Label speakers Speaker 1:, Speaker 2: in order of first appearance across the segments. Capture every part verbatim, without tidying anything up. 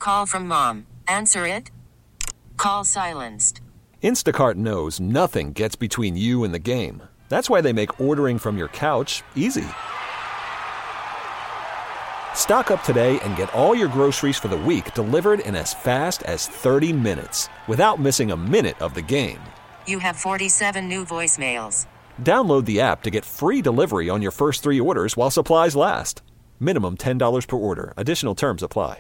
Speaker 1: Call from mom. Answer it. Call silenced.
Speaker 2: Instacart knows nothing gets between you and the game. That's why they make ordering from your couch easy. Stock up today and get all your groceries for the week delivered in as fast as thirty minutes without missing a minute of the game.
Speaker 1: You have forty-seven new voicemails.
Speaker 2: Download the app to get free delivery on your first three orders while supplies last. Minimum ten dollars per order. Additional terms apply.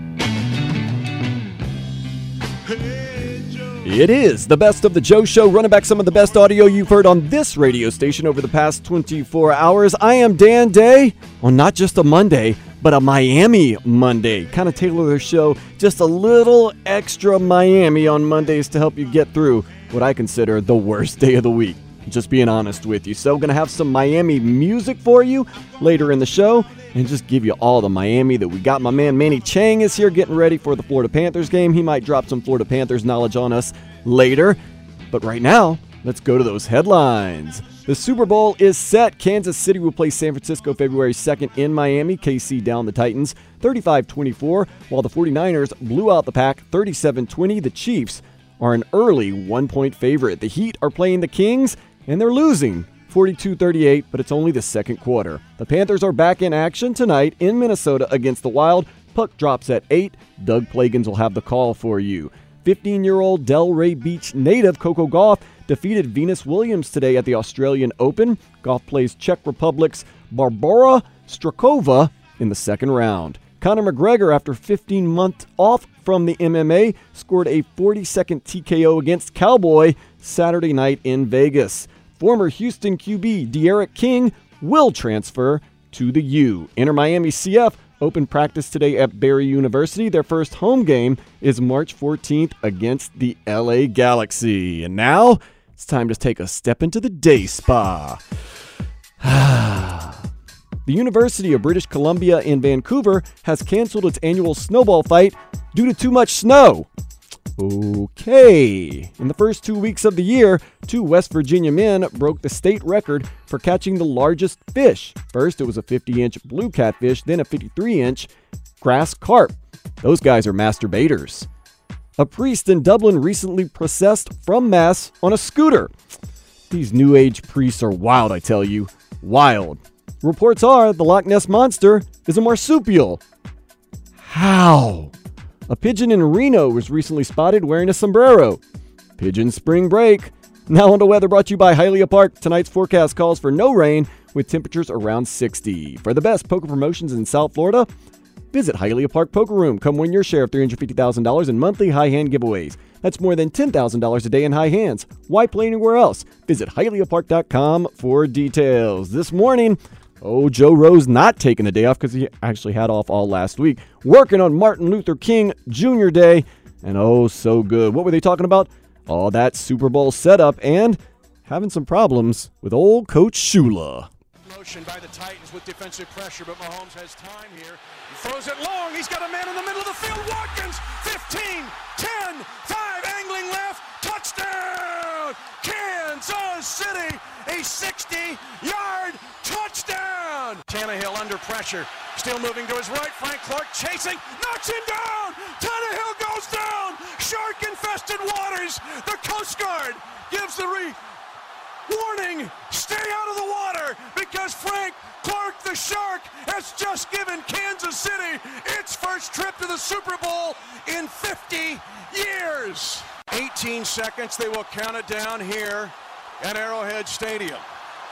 Speaker 3: It is the Best of the Joe Show, running back some of the best audio you've heard on this radio station over the past twenty-four hours. I am Dan Day on not just a Monday, but a Miami Monday. Kind of tailor the show just a little extra Miami on Mondays to help you get through what I consider the worst day of the week. Just being honest with you. So, going to have some Miami music for you later in the show and just give you all the Miami that we got. My man Manny Chang is here getting ready for the Florida Panthers game. He might drop some Florida Panthers knowledge on us later. But right now, let's go to those headlines. The Super Bowl is set. Kansas City will play San Francisco February second in Miami. K C down the Titans thirty-five twenty-four, while the 49ers blew out the Pack thirty-seven twenty. The Chiefs are an early one-point favorite. The Heat are playing the Kings, and they're losing forty-two thirty-eight, but it's only the second quarter. The Panthers are back in action tonight in Minnesota against the Wild. Puck drops at eight. Doug Plagans will have the call for you. fifteen-year-old Delray Beach native Coco Gauff defeated Venus Williams today at the Australian Open. Gauff plays Czech Republic's Barbora Strakova in the second round. Conor McGregor, after fifteen months off from the M M A, scored a forty-second T K O against Cowboy Saturday night in Vegas. Former Houston Q B De'Aaron King will transfer to the U. Inter Miami C F open practice today at Barry University. Their first home game is March fourteenth against the L A Galaxy. And now it's time to take a step into the day spa. The University of British Columbia in Vancouver has canceled its annual snowball fight due to too much snow. Okay. In the first two weeks of the year, two West Virginia men broke the state record for catching the largest fish. First, it was a fifty-inch blue catfish, then a fifty-three-inch grass carp. Those guys are masturbators. A priest in Dublin recently processed from Mass on a scooter. These New Age priests are wild, I tell you. Wild. Reports are the Loch Ness Monster is a marsupial. How? A pigeon in Reno was recently spotted wearing a sombrero. Pigeon spring break. Now on to weather, brought to you by Hialeah Park. Tonight's forecast calls for no rain with temperatures around sixty. For the best poker promotions in South Florida, visit Hialeah Park Poker Room. Come win your share of three hundred fifty thousand dollars in monthly high hand giveaways. That's more than ten thousand dollars a day in high hands. Why play anywhere else? Visit Hialeah Park dot com for details. This morning, oh, Joe Rose not taking a day off because he actually had off all last week. Working on Martin Luther King Junior Day. And oh, so good. What were they talking about? All that Super Bowl setup and having some problems with old Coach Shula.
Speaker 4: Motion by the Titans with defensive pressure, but Mahomes has time here. He throws it long. He's got a man in the middle of the field. Watkins, fifteen, ten, five, angling left. Touchdown! Kansas City, a sixty-yard touchdown! Tannehill under pressure, still moving to his right. Frank Clark chasing, knocks him down! Tannehill goes down! Shark-infested waters! The Coast Guard gives the re... warning! Stay out of the water because Frank Clark, the Shark, has just given Kansas City its first trip to the Super Bowl in fifty years. eighteen seconds, they will count it down here at Arrowhead Stadium.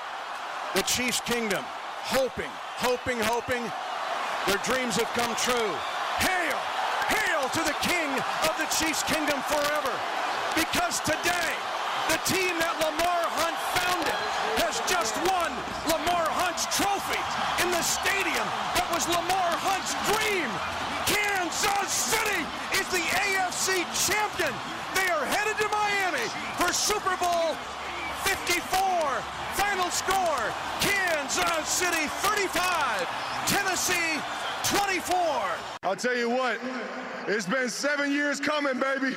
Speaker 4: The Chiefs' kingdom, hoping, hoping, hoping, their dreams have come true. Hail, hail to the King of the Chiefs' kingdom forever. Because today, the team that Lamar Hunt founded has just won Lamar Hunt's trophy in the stadium that was Lamar Hunt's dream. Kansas City is the A F C champion. They are headed to Miami for Super Bowl fifty-four. Final score, Kansas City thirty-five, Tennessee twenty-four.
Speaker 5: I'll tell you what, it's been seven years coming, baby.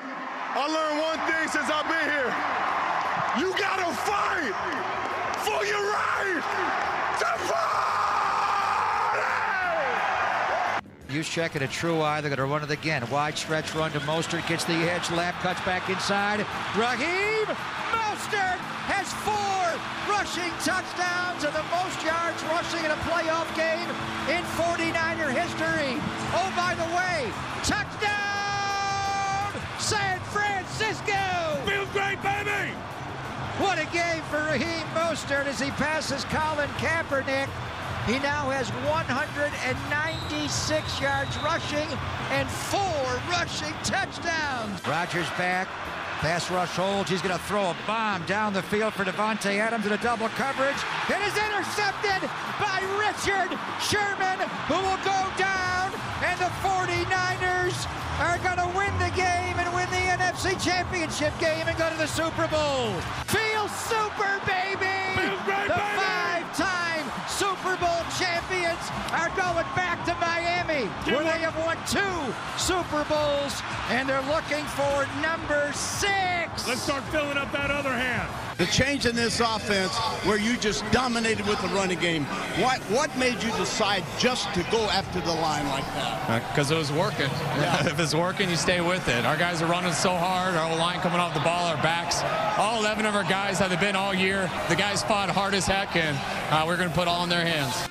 Speaker 5: I learned one thing since I've been here. You gotta fight for your right to party!
Speaker 6: Juszczyk and a true eye. They're going to run it again. Wide stretch run to Mostert. Gets the edge. Lamb cuts back inside. Raheem Mostert has four rushing touchdowns and the most yards rushing in a playoff game in forty-niner history. Oh, by the way, touchdown San Francisco!
Speaker 4: Feels great, baby!
Speaker 6: What a game for Raheem Mostert as he passes Colin Kaepernick. He now has one hundred ninety-six yards rushing and four rushing touchdowns. Rodgers back. Pass rush holds. He's going to throw a bomb down the field for Devontae Adams in a double coverage. It is intercepted by Richard Sherman, who will go down, and the forty-niners are going to win the game and win the N F C Championship game and go to the Super Bowl. Feel super, baby!
Speaker 4: Feels great,
Speaker 6: the
Speaker 4: baby!
Speaker 6: five-time Super Bowl champions are going back to Miami,
Speaker 4: Give
Speaker 6: where
Speaker 4: up.
Speaker 6: they have won two Super Bowls, and they're looking for number six.
Speaker 4: Let's start filling up that other hand.
Speaker 7: The change in this offense where you just dominated with the running game, what what made you decide just to go after the line like that?
Speaker 8: Because it was working.
Speaker 7: Yeah.
Speaker 8: If it's working, you stay with it. Our guys are running so hard. Our line coming off the ball, our backs. All eleven of our guys have been all year. The guys fought hard as heck, and uh, we're going to put all in their hands.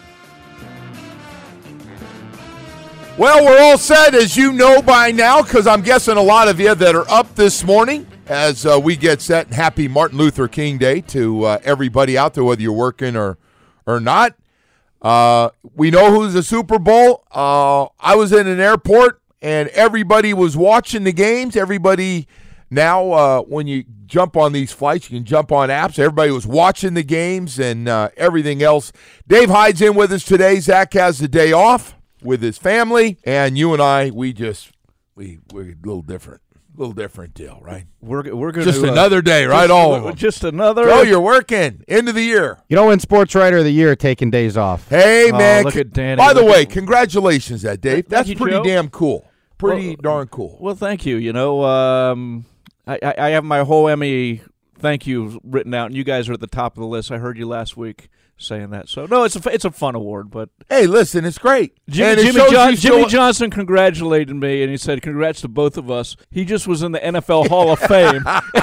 Speaker 9: Well, we're all set, as you know by now, because I'm guessing a lot of you that are up this morning as uh, we get set. Happy Martin Luther King Day to uh, everybody out there, whether you're working or or not. Uh, we know who's the Super Bowl. Uh, I was in an airport, and everybody was watching the games. Everybody now, uh, when you jump on these flights, you can jump on apps. Everybody was watching the games and uh, everything else. Dave Hyde's in with us today. Zach has the day off with his family, and you and I, we just, we, we're a little different. A little different deal, right?
Speaker 3: We're we're going
Speaker 9: Just
Speaker 3: to,
Speaker 9: another day, right?
Speaker 3: Just,
Speaker 9: All of them.
Speaker 3: Just another.
Speaker 9: Oh, you're working. End of the year.
Speaker 10: You know, in Sports Writer of the Year, taking days off.
Speaker 9: Hey,
Speaker 3: Oh,
Speaker 9: man.
Speaker 3: look at Danny.
Speaker 9: By the
Speaker 3: Look
Speaker 9: way,
Speaker 3: at-
Speaker 9: congratulations, that Dave.
Speaker 3: Thank
Speaker 9: That's
Speaker 3: you,
Speaker 9: pretty
Speaker 3: Joe.
Speaker 9: damn cool. Pretty
Speaker 3: Well,
Speaker 9: darn cool.
Speaker 3: Well, thank you. You know, um, I, I, I have my whole Emmy thank you written out, and you guys are at the top of the list. I heard you last week saying that. So, no, it's a, it's a fun award. But
Speaker 9: Hey, listen, it's great.
Speaker 3: Jimmy,
Speaker 9: And it
Speaker 3: Jimmy,
Speaker 9: shows
Speaker 3: John,
Speaker 9: you
Speaker 3: Jimmy
Speaker 9: still-
Speaker 3: Johnson congratulated me, and he said, congrats to both of us. He just was in the N F L Hall of Fame.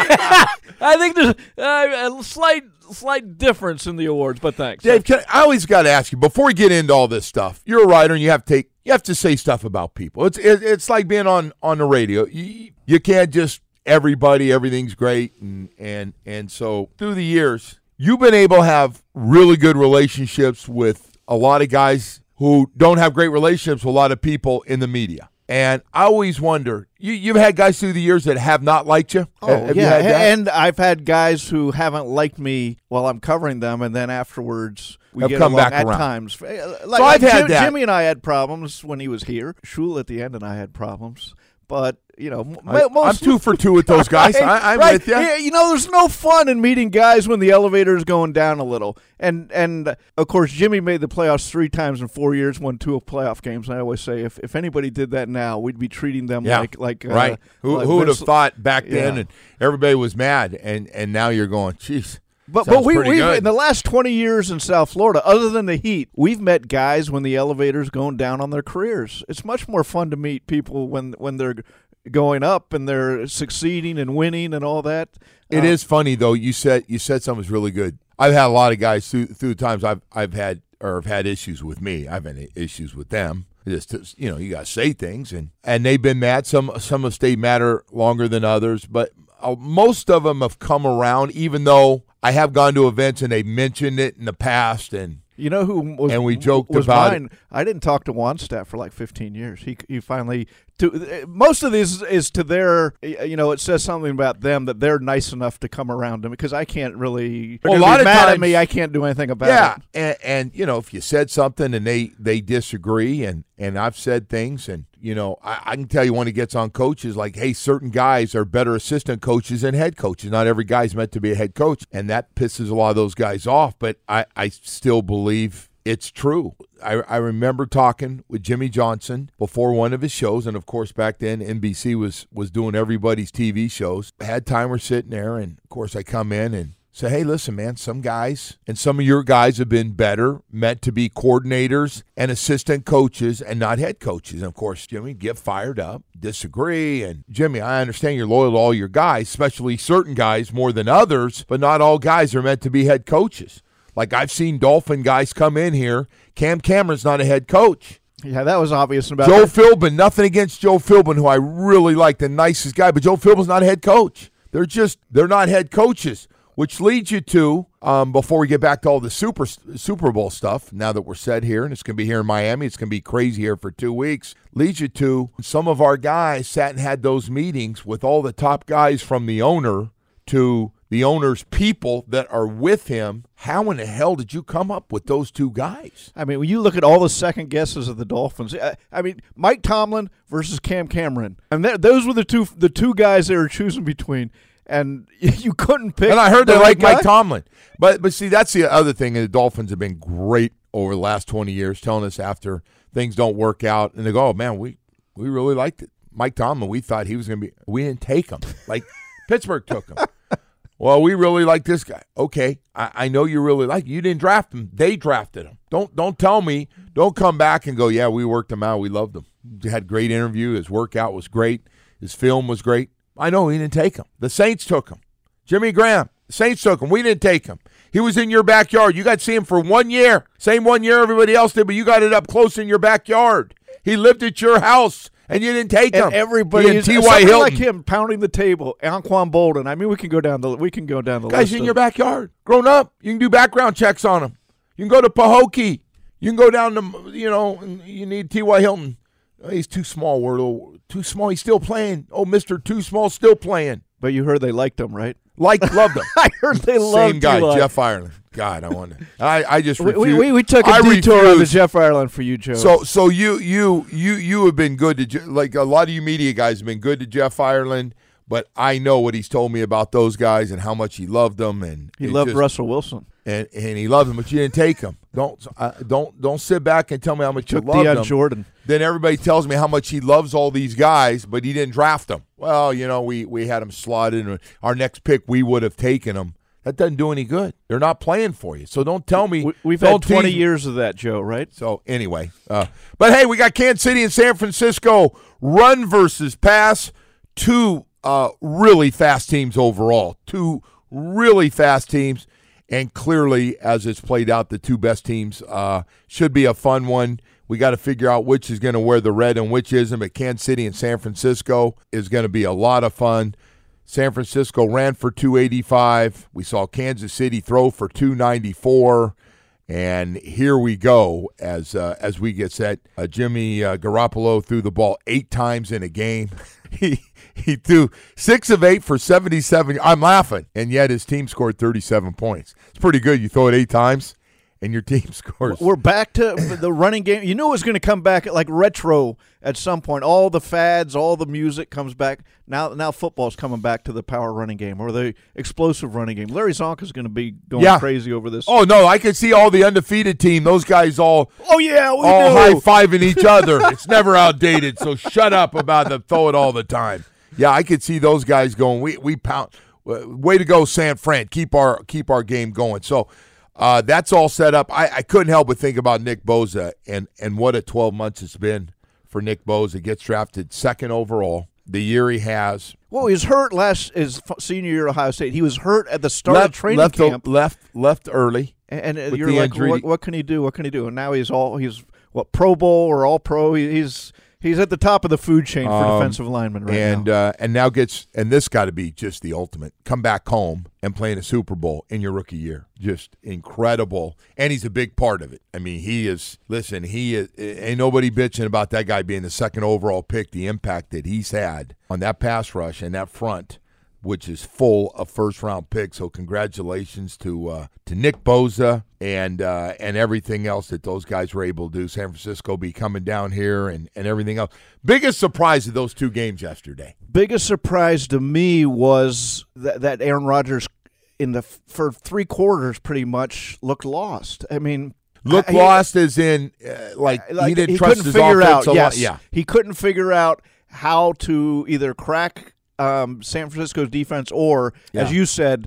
Speaker 3: I think there's uh, a slight slight difference in the awards, but thanks.
Speaker 9: Dave, can I, I always got to ask you, before we get into all this stuff, you're a writer, and you have to take, you have to say stuff about people. It's it, it's like being on, on the radio. You, you can't just, everybody, everything's great, and, and, and so through the years, you've been able to have really good relationships with a lot of guys who don't have great relationships with a lot of people in the media. And I always wonder, you, you've had guys through the years that have not liked you?
Speaker 3: Oh,
Speaker 9: Have you
Speaker 3: yeah,
Speaker 9: had that?
Speaker 3: and I've had guys who haven't liked me while I'm covering them, and then afterwards we
Speaker 9: Have
Speaker 3: get
Speaker 9: come
Speaker 3: along
Speaker 9: back
Speaker 3: at
Speaker 9: around.
Speaker 3: times. Uh, Like,
Speaker 9: So I've
Speaker 3: like
Speaker 9: had
Speaker 3: Jim-
Speaker 9: that.
Speaker 3: Jimmy and I had problems when he was here. Shul at the end and I had problems. But, you know, m-
Speaker 9: I-
Speaker 3: most,
Speaker 9: I'm two for two with those guys.
Speaker 3: Right,
Speaker 9: I, I'm
Speaker 3: right.
Speaker 9: with you.
Speaker 3: Yeah, you know, there's no fun in meeting guys when the elevator's going down a little. And, and uh, of course, Jimmy made the playoffs three times in four years, won two playoff games. And I always say, if, if anybody did that now, we'd be treating them
Speaker 9: Yeah,
Speaker 3: like like uh,
Speaker 9: right. Who,
Speaker 3: like
Speaker 9: who would have
Speaker 3: Vince-
Speaker 9: thought back then?
Speaker 3: Yeah.
Speaker 9: And everybody was mad, and, and now you're going, jeez.
Speaker 3: But
Speaker 9: sounds
Speaker 3: but we
Speaker 9: pretty
Speaker 3: we
Speaker 9: good.
Speaker 3: in the last twenty years in South Florida, other than the heat, we've met guys when the elevator's going down on their careers. It's much more fun to meet people when when they're going up and they're succeeding and winning and all that.
Speaker 9: It
Speaker 3: Uh,
Speaker 9: is funny though. You said you said something was really good. I've had a lot of guys through through the times I've I've had or have had issues with me. I've had issues with them. Just you know, you got to say things, and and they've been mad. Some some have stayed madder longer than others, but uh, most of them have come around. Even though I have gone to events and they mentioned it in the past, and
Speaker 3: You know who was
Speaker 9: And we joked
Speaker 3: was
Speaker 9: about
Speaker 3: mine? I didn't talk to Wannstedt for like fifteen years. He he finally to most of this is to their you know it says something about them that they're nice enough to come around to me because I can't really
Speaker 9: Well,
Speaker 3: they're
Speaker 9: a
Speaker 3: gonna
Speaker 9: lot
Speaker 3: be
Speaker 9: of
Speaker 3: mad at
Speaker 9: times-
Speaker 3: me. I can't do anything about
Speaker 9: yeah,
Speaker 3: it.
Speaker 9: and, and you know, if you said something and they they disagree, and and I've said things, and you know, I, I can tell you when it gets on coaches, like, hey, certain guys are better assistant coaches than head coaches. Not every guy's meant to be a head coach, and that pisses a lot of those guys off. But I I still believe it's true. I, I remember talking with Jimmy Johnson before one of his shows, and of course back then N B C was was doing everybody's T V shows. Had Timer sitting there, and of course I come in and Say, hey, listen, man, some guys and some of your guys have been better, meant to be coordinators and assistant coaches and not head coaches. And, of course, Jimmy, get fired up, disagree. And, Jimmy, I understand you're loyal to all your guys, especially certain guys more than others, but not all guys are meant to be head coaches. Like I've seen Dolphin guys come in here. Cam Cameron's not a head coach.
Speaker 11: Yeah, that was obvious about
Speaker 9: Joe
Speaker 11: that.
Speaker 9: Philbin, nothing against Joe Philbin, who I really like, the nicest guy, but Joe Philbin's not a head coach. They're just, they're not head coaches. Which leads you to, um, before we get back to all the Super Super Bowl stuff, now that we're set here, and it's going to be here in Miami, it's going to be crazy here for two weeks, leads you to some of our guys sat and had those meetings with all the top guys from the owner to the owner's people that are with him. How in the hell did you come up with those two guys?
Speaker 11: I mean, when you look at all the second guesses of the Dolphins, I, I mean, Mike Tomlin versus Cam Cameron, and th- those were the two the two guys they were choosing between. And you couldn't pick.
Speaker 9: And I heard
Speaker 11: the
Speaker 9: they
Speaker 11: right
Speaker 9: like
Speaker 11: guy?
Speaker 9: Mike Tomlin. But but see, that's the other thing. The Dolphins have been great over the last twenty years, telling us after things don't work out, and they go, oh, man, we, we really liked it. Mike Tomlin, we thought he was going to be – we didn't take him. Like Pittsburgh took him. Well, we really like this guy. Okay, I, I know you really like him. You didn't draft him. They drafted him. Don't don't tell me. Don't come back and go, yeah, we worked him out. We loved him. He had a great interview. His workout was great. His film was great. I know he didn't take him. The Saints took him. Jimmy Graham, the Saints took him. We didn't take him. He was in your backyard. You got to see him for one year. Same one year everybody else did, but you got it up close in your backyard. He lived at your house, and you didn't take
Speaker 11: and
Speaker 9: him.
Speaker 11: Everybody
Speaker 9: He
Speaker 11: is
Speaker 9: T Y
Speaker 11: somebody
Speaker 9: Hilton.
Speaker 11: like him pounding the table. Anquan Bolden. I mean, we can go down the we can go down the
Speaker 9: Guys
Speaker 11: list.
Speaker 9: in
Speaker 11: of,
Speaker 9: your backyard. Grown up. You can do background checks on him. You can go to Pahokee. You can go down to, you know, and you need T Y Hilton. Oh, he's too small. We're a little, too small. He's still playing. Oh, Mister Too Small still playing.
Speaker 11: But you heard they liked him, right?
Speaker 9: Like, loved him.
Speaker 11: I heard they loved
Speaker 9: Same guy,
Speaker 11: Eli.
Speaker 9: Jeff Ireland. God, I want to. I, I just
Speaker 11: We,
Speaker 9: refuse.
Speaker 11: we, we took a
Speaker 9: I
Speaker 11: detour on the
Speaker 9: refuse.
Speaker 11: Jeff Ireland for you, Joe.
Speaker 9: So, so you, you, you, you have been good to Je- like a lot of you media guys have been good to Jeff Ireland. But I know what he's told me about those guys and how much he loved them, and
Speaker 11: he
Speaker 9: it
Speaker 11: loved
Speaker 9: just-
Speaker 11: Russell Wilson.
Speaker 9: and and he loved him, but you didn't take him. Don't uh, don't don't sit back and tell me how much
Speaker 11: Took
Speaker 9: you loved
Speaker 11: Deion
Speaker 9: him.
Speaker 11: Jordan.
Speaker 9: Then everybody tells me how much he loves all these guys, but he didn't draft them. Well, you know, we we had him slotted, and our next pick we would have taken him. That doesn't do any good. They're not playing for you, so don't tell me.
Speaker 11: We, we've
Speaker 9: don't
Speaker 11: had twenty
Speaker 9: tease me.
Speaker 11: years of that, Joe. Right?
Speaker 9: So anyway, uh, but hey, we got Kansas City and San Francisco. Run versus pass. Two uh, really fast teams overall. Two really fast teams. And clearly, as it's played out, the two best teams uh, should be a fun one. We got to figure out which is going to wear the red and which isn't. But Kansas City and San Francisco is going to be a lot of fun. San Francisco ran for two eighty-five. We saw Kansas City throw for two ninety-four. And here we go as uh, as we get set. Uh, Jimmy uh, Garoppolo threw the ball eight times in a game. he he threw six of eight for seventy-seven. I'm laughing, and yet his team scored thirty-seven points. It's pretty good. You throw it eight times, and your team scores.
Speaker 11: We're back to the running game. You knew it was going to come back like retro at some point. All the fads, all the music comes back. Now now football's coming back to the power running game or the explosive running game. Larry Zonka's going to be going
Speaker 9: Yeah.
Speaker 11: crazy over this.
Speaker 9: Oh, no, I can see all the undefeated team. Those guys all,
Speaker 11: Oh, yeah, we
Speaker 9: all
Speaker 11: know.
Speaker 9: high-fiving each other. It's never outdated, so shut up about the throw it all the time. Yeah, I could see those guys going, we we pound. Way to go, San Fran. Keep our keep our game going. So uh, that's all set up. I, I couldn't help but think about Nick Bosa and, and what a twelve months it's been for Nick Bosa. Gets drafted second overall. The year he has.
Speaker 11: Well, he was hurt last his f- senior year at Ohio State. He was hurt at the start
Speaker 9: left,
Speaker 11: of training
Speaker 9: left,
Speaker 11: camp.
Speaker 9: Left left early.
Speaker 11: And, and
Speaker 9: with
Speaker 11: you're
Speaker 9: the
Speaker 11: like,
Speaker 9: injury.
Speaker 11: what, what can he do? What can he do? And now he's all he's what Pro Bowl or All Pro. He, he's he's at the top of the food chain for
Speaker 9: Um,
Speaker 11: defensive linemen right
Speaker 9: and,
Speaker 11: now.
Speaker 9: Uh, and now gets and this got to be just the ultimate. Come back home and play in a Super Bowl in your rookie year. Just incredible. And he's a big part of it. I mean, he is. Listen, he is. Ain't nobody bitching about that guy being the second overall pick. The impact that he's had on that pass rush and that front, which is full of first-round picks. So congratulations to uh, to Nick Bosa and uh, and everything else that those guys were able to do. San Francisco be coming down here and, and everything else. Biggest surprise of those two games yesterday.
Speaker 11: Biggest surprise to me was that, that Aaron Rodgers in the for three quarters pretty much looked lost. I mean,
Speaker 9: Look
Speaker 11: I-
Speaker 9: lost as in uh, like,
Speaker 11: like,
Speaker 9: he didn't
Speaker 11: he
Speaker 9: trust
Speaker 11: couldn't
Speaker 9: his
Speaker 11: figure
Speaker 9: offense
Speaker 11: out.
Speaker 9: a lot.
Speaker 11: Yes,
Speaker 9: Yeah.
Speaker 11: he couldn't figure out how to either crack um, San Francisco's defense or,
Speaker 9: Yeah.
Speaker 11: as you said,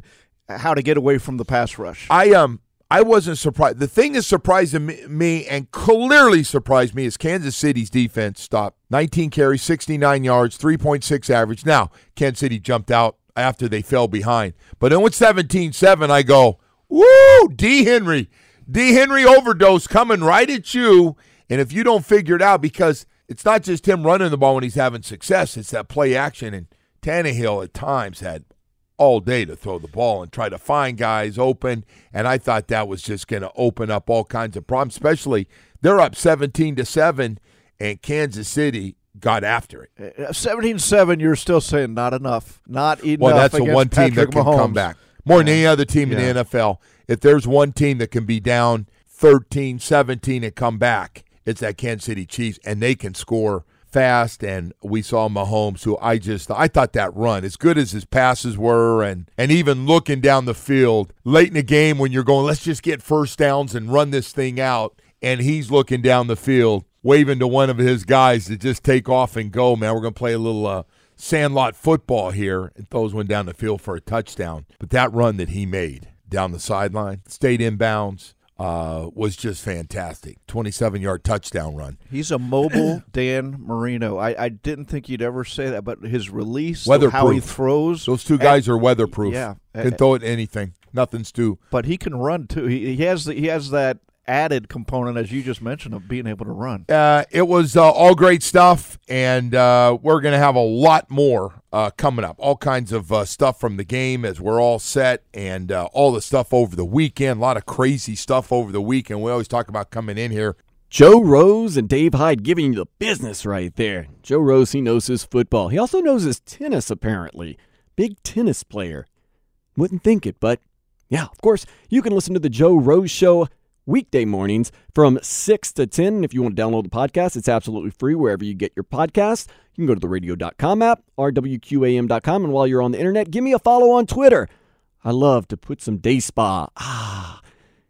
Speaker 11: how to get away from the pass rush.
Speaker 9: I um I wasn't surprised. The thing that surprised me and clearly surprised me is Kansas City's defense stopped nineteen carries, sixty-nine yards, three point six average. Now, Kansas City jumped out after they fell behind. But then with seventeen seven, I go, woo, D. Henry. D. Henry overdose coming right at you. And if you don't figure it out, because it's not just him running the ball when he's having success, it's that play action. And Tannehill at times had all day to throw the ball and try to find guys open, and I thought that was just going to open up all kinds of problems, especially they're up seventeen to seven, and Kansas City got after it.
Speaker 11: seventeen seven, you're still saying not enough. Not enough.
Speaker 9: Well, that's the one team
Speaker 11: Patrick
Speaker 9: that can
Speaker 11: Mahomes.
Speaker 9: come back. More than any other team in
Speaker 11: Yeah.
Speaker 9: the N F L. If there's one team that can be down thirteen, seventeen and come back, it's that Kansas City Chiefs, and they can score fast, and we saw Mahomes, who I just I thought that run, as good as his passes were, and and even looking down the field late in the game when you're going, let's just get first downs and run this thing out, and he's looking down the field, waving to one of his guys to just take off and go, man, we're going to play a little uh, sandlot football here, and throws one down the field for a touchdown. But that run that he made down the sideline, stayed inbounds, Uh, was just fantastic. twenty-seven-yard touchdown run.
Speaker 11: He's a mobile Dan Marino. I, I didn't think you'd ever say that, but his release,
Speaker 9: Weatherproof.
Speaker 11: how he throws.
Speaker 9: Those two guys and, are weatherproof.
Speaker 11: Yeah.
Speaker 9: Can throw it anything. Nothing's too.
Speaker 11: But he can run, too. He, he has the, he has that added component, as you just mentioned, of being able to run.
Speaker 9: Uh, it was uh, all great stuff, and uh, we're going to have a lot more uh, coming up. All kinds of uh, stuff from the game as we're all set, and uh, all the stuff over the weekend. A lot of crazy stuff over the weekend. We always talk about coming in here.
Speaker 3: Joe Rose and Dave Hyde giving you the business right there. Joe Rose, he knows his football. He also knows his tennis, apparently. Big tennis player. Wouldn't think it, but yeah, of course, you can listen to the Joe Rose Show weekday mornings from six to ten. If you want to download the podcast, it's absolutely free wherever you get your podcasts. You can go to the radio dot com app, R W Q A M dot com, and while you're on the internet, give me a follow on Twitter. I love to put some day spa ah,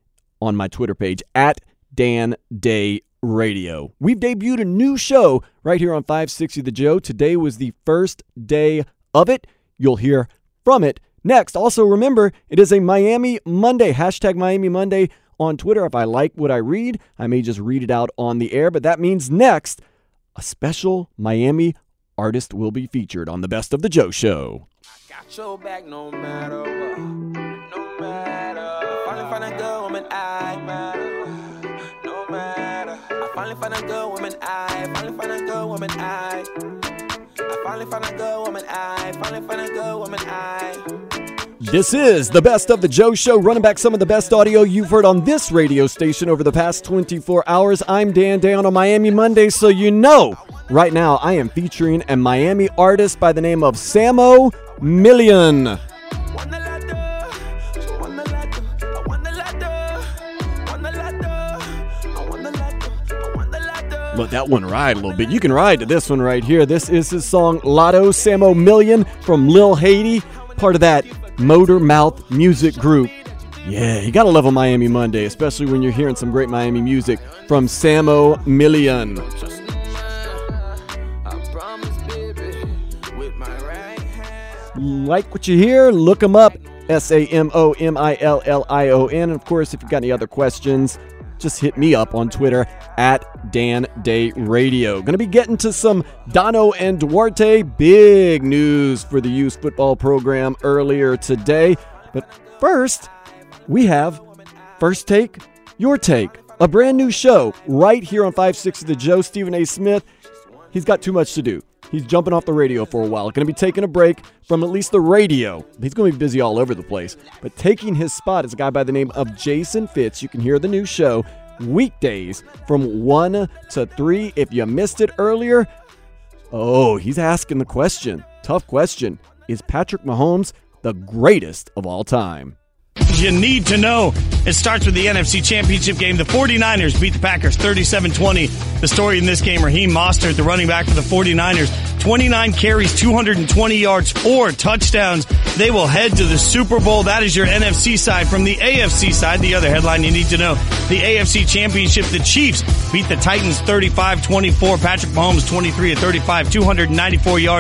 Speaker 3: on my Twitter page, at Dan Day Radio. We've debuted a new show right here on five sixty The Joe. Today was the first day of it. You'll hear from it next. Also, remember, it is a Miami Monday, hashtag Miami Monday on Twitter. If I like what I read, I may just read it out on the air, but that means next, a special Miami artist will be featured on the Best of the Joe Show.
Speaker 12: Got your back no matter what, no matter. Finally find a good woman, I matter, no matter. I finally find a good woman, I finally find a good woman, I. I finally find a good woman, I finally find a good woman, I.
Speaker 3: This is the Best of the Joe Show, running back some of the best audio you've heard on this radio station over the past twenty-four hours. I'm Dan Day on a Miami Monday, so you know, right now I am featuring a Miami artist by the name of Samo Million. Let that one ride a little bit. You can ride to this one right here. This is his song Lotto, Samo Million from Lil Haiti, part of that Motor Mouth music group. Yeah, you gotta love a Miami Monday, especially when you're hearing some great Miami music from Samo Million. Like what you hear? Look him up. S A M O M I L L I O N. And of course, if you've got any other questions, just hit me up on Twitter at Dan Day Radio. Going to be getting to some Dono and Duarte. Big news for the youth football program earlier today. But first, we have First Take, Your Take, a brand new show right here on five sixty The Joe. Stephen A. Smith, he's got too much to do. He's jumping off the radio for a while. Going to be taking a break from at least the radio. He's going to be busy all over the place. But taking his spot is a guy by the name of Jason Fitz. You can hear the new show weekdays from one to three. If you missed it earlier, oh, he's asking the question. Tough question. Is Patrick Mahomes the greatest of all time?
Speaker 13: You need to know. It starts with the N F C Championship game. The 49ers beat the Packers thirty-seven twenty. The story in this game, Raheem Mostert, the running back for the 49ers, twenty-nine carries, two hundred twenty yards, four touchdowns. They will head to the Super Bowl. That is your N F C side. From the A F C side, the other headline you need to know, the A F C Championship, the Chiefs beat the Titans thirty-five twenty-four. Patrick Mahomes, twenty-three of thirty-five, two hundred ninety-four yards,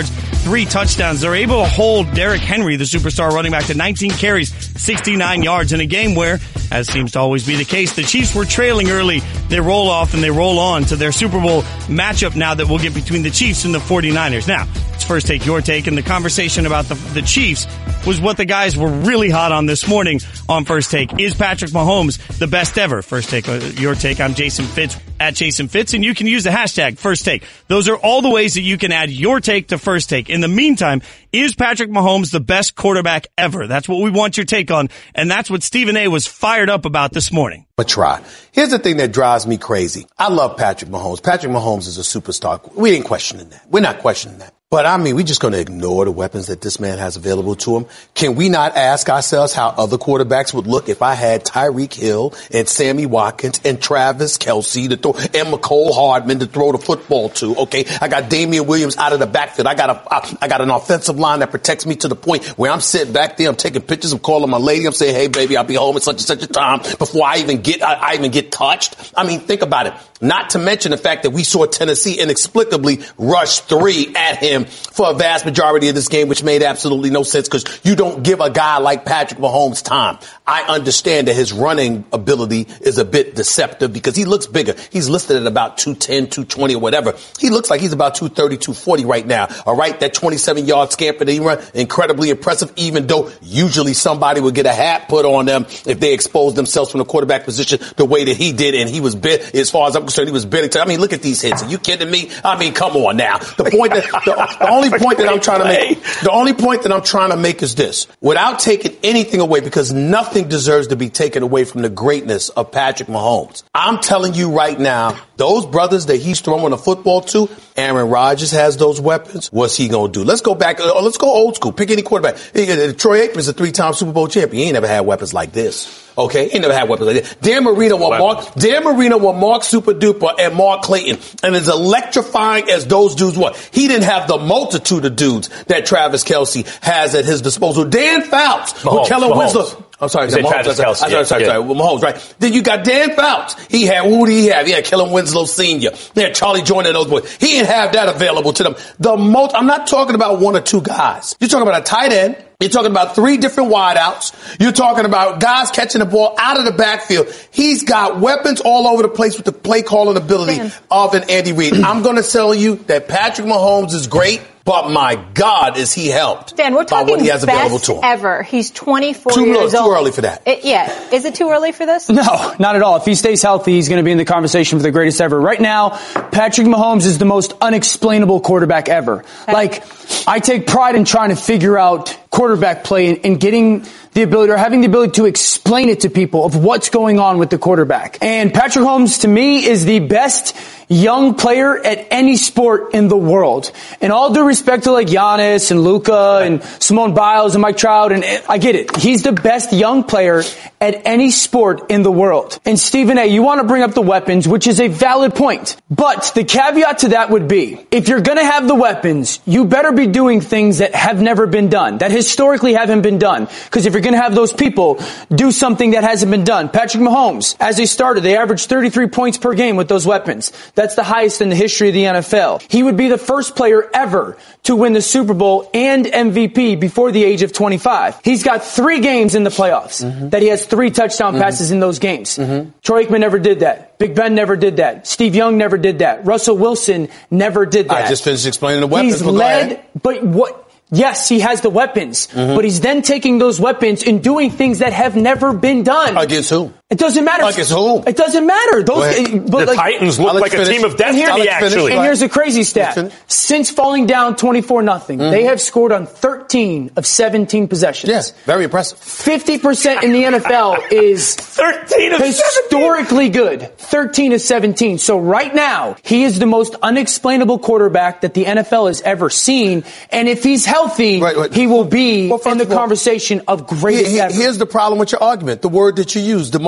Speaker 13: three touchdowns. They're able to hold Derrick Henry, the superstar running back, to nineteen carries, sixty-nine yards in a game where, as seems to always be the case, the Chiefs were trailing early. They roll off and they roll on to their Super Bowl matchup now that we'll get between the Chiefs and the forty-niners. Now, it's First Take, Your Take, and the conversation about the, the Chiefs was what the guys were really hot on this morning on First Take. Is Patrick Mahomes the best ever? First Take, Your Take. I'm Jason Fitz, at Jason Fitz, and you can use the hashtag First Take. Those are all the ways that you can add your take to First Take. In the meantime, is Patrick Mahomes the best quarterback ever? That's what we want your take on, and that's what Stephen A. was fired up about this morning.
Speaker 14: A try. Here's the thing that drives me crazy. I love Patrick Mahomes. Patrick Mahomes is a superstar. We ain't questioning that. We're not questioning that. But, I mean, we're just going to ignore the weapons that this man has available to him. Can we not ask ourselves how other quarterbacks would look if I had Tyreek Hill and Sammy Watkins and Travis Kelce to throw, and McCole Hardman to throw the football to? Okay, I got Damian Williams out of the backfield. I got a, I got an offensive line that protects me to the point where I'm sitting back there, I'm taking pictures, I'm calling my lady, I'm saying, hey, baby, I'll be home at such and such a time before I even get, I, I even get touched. I mean, think about it. Not to mention the fact that we saw Tennessee inexplicably rush three at him for a vast majority of this game, which made absolutely no sense because you don't give a guy like Patrick Mahomes time. I understand that his running ability is a bit deceptive because he looks bigger. He's listed at about two ten, two twenty or whatever. He looks like he's about two thirty, two forty right now. All right, that twenty-seven-yard scamper that he run, incredibly impressive, even though usually somebody would get a hat put on them if they exposed themselves from the quarterback position the way that he did, and he was bit, as far as I'm concerned, he was big. I mean, look at these hits. Are you kidding me? I mean, come on now. The point that, the, the only point that I'm trying to make, the only point that I'm trying to make is this. Without taking anything away, because nothing deserves to be taken away from the greatness of Patrick Mahomes. I'm telling you right now, those brothers that he's throwing the football to, Aaron Rodgers has those weapons. What's he going to do? Let's go back. Uh, let's go old school. Pick any quarterback. Uh, Troy Aikman's a three-time Super Bowl champion. He ain't never had weapons like this. Okay, he never had weapons like this. Dan Marino will Mark, Dan Marino will Mark Super Duper and Mark Clayton, and as electrifying as those dudes were, he didn't have the multitude of dudes that Travis Kelce has at his disposal. Dan Fouts,
Speaker 15: Mahomes,
Speaker 14: with Kellen
Speaker 15: Mahomes.
Speaker 14: Winslow. I'm sorry,
Speaker 15: Mahomes.
Speaker 14: Mahomes. Sorry, sorry,
Speaker 15: Yeah,
Speaker 14: sorry,
Speaker 15: yeah.
Speaker 14: sorry, Mahomes, right? Then you got Dan Fouts. He had, who did he have? He had Kellen Winslow Senior He had Charlie Joyner and those boys. He didn't have that available to them. The most, I'm not talking about one or two guys. You're talking about a tight end. You're talking about three different wideouts. You're talking about guys catching the ball out of the backfield. He's got weapons all over the place with the play calling ability Dan. of an Andy Reid. I'm going to tell you that Patrick Mahomes is great, but my God, is he helped
Speaker 16: Dan, we're
Speaker 14: by
Speaker 16: talking
Speaker 14: what he has available
Speaker 16: best
Speaker 14: to him.
Speaker 16: ever. He's twenty-four
Speaker 14: Too,
Speaker 16: years
Speaker 14: too
Speaker 16: old.
Speaker 14: early for that.
Speaker 16: It, yeah. Is it too early for this?
Speaker 17: No, not at all. If he stays healthy, he's going to be in the conversation for the greatest ever. Right now, Patrick Mahomes is the most unexplainable quarterback ever. Okay. Like, I take pride in trying to figure out quarterback play and, and getting the ability or having the ability to explain it to people of what's going on with the quarterback. And Patrick Mahomes, to me, is the best young player at any sport in the world. And all due respect to like Giannis and Luka and Simone Biles and Mike Trout, and I get it. He's the best young player at any sport in the world. And Stephen A., you want to bring up the weapons, which is a valid point. But the caveat to that would be, if you're going to have the weapons, you better be doing things that have never been done, that historically haven't been done. Because if you're going to have those people do something that hasn't been done. Patrick Mahomes, as a starter, they averaged thirty-three points per game with those weapons. That's the highest in the history of the N F L. He would be the first player ever to win the Super Bowl and M V P before the age of twenty-five. He's got three games in the playoffs mm-hmm. that he has three touchdown mm-hmm. passes in those games. Mm-hmm. Troy Aikman never did that. Big Ben never did that. Steve Young never did that. Russell Wilson never did that.
Speaker 14: I just finished explaining the weapons.
Speaker 17: He's led, but what... Yes, he has the weapons, mm-hmm. but he's then taking those weapons and doing things that have never been done.
Speaker 14: Against who?
Speaker 17: It doesn't matter.
Speaker 14: Against who?
Speaker 17: It doesn't matter. Those,
Speaker 15: but the like, Titans look like a team of destiny, actually.
Speaker 17: And here's a crazy stat. Since falling down twenty-four nothing, mm-hmm. they have scored on thirteen of seventeen possessions.
Speaker 14: Yes, very impressive.
Speaker 17: fifty percent in the N F L is
Speaker 15: thirteen of
Speaker 17: historically good. thirteen of seventeen. So right now, he is the most unexplainable quarterback that the N F L has ever seen. And if he's healthy, right, right. he will be well, in the all, conversation of greatest
Speaker 14: he,
Speaker 17: ever.
Speaker 14: Here's the problem with your argument. The word that you use, the most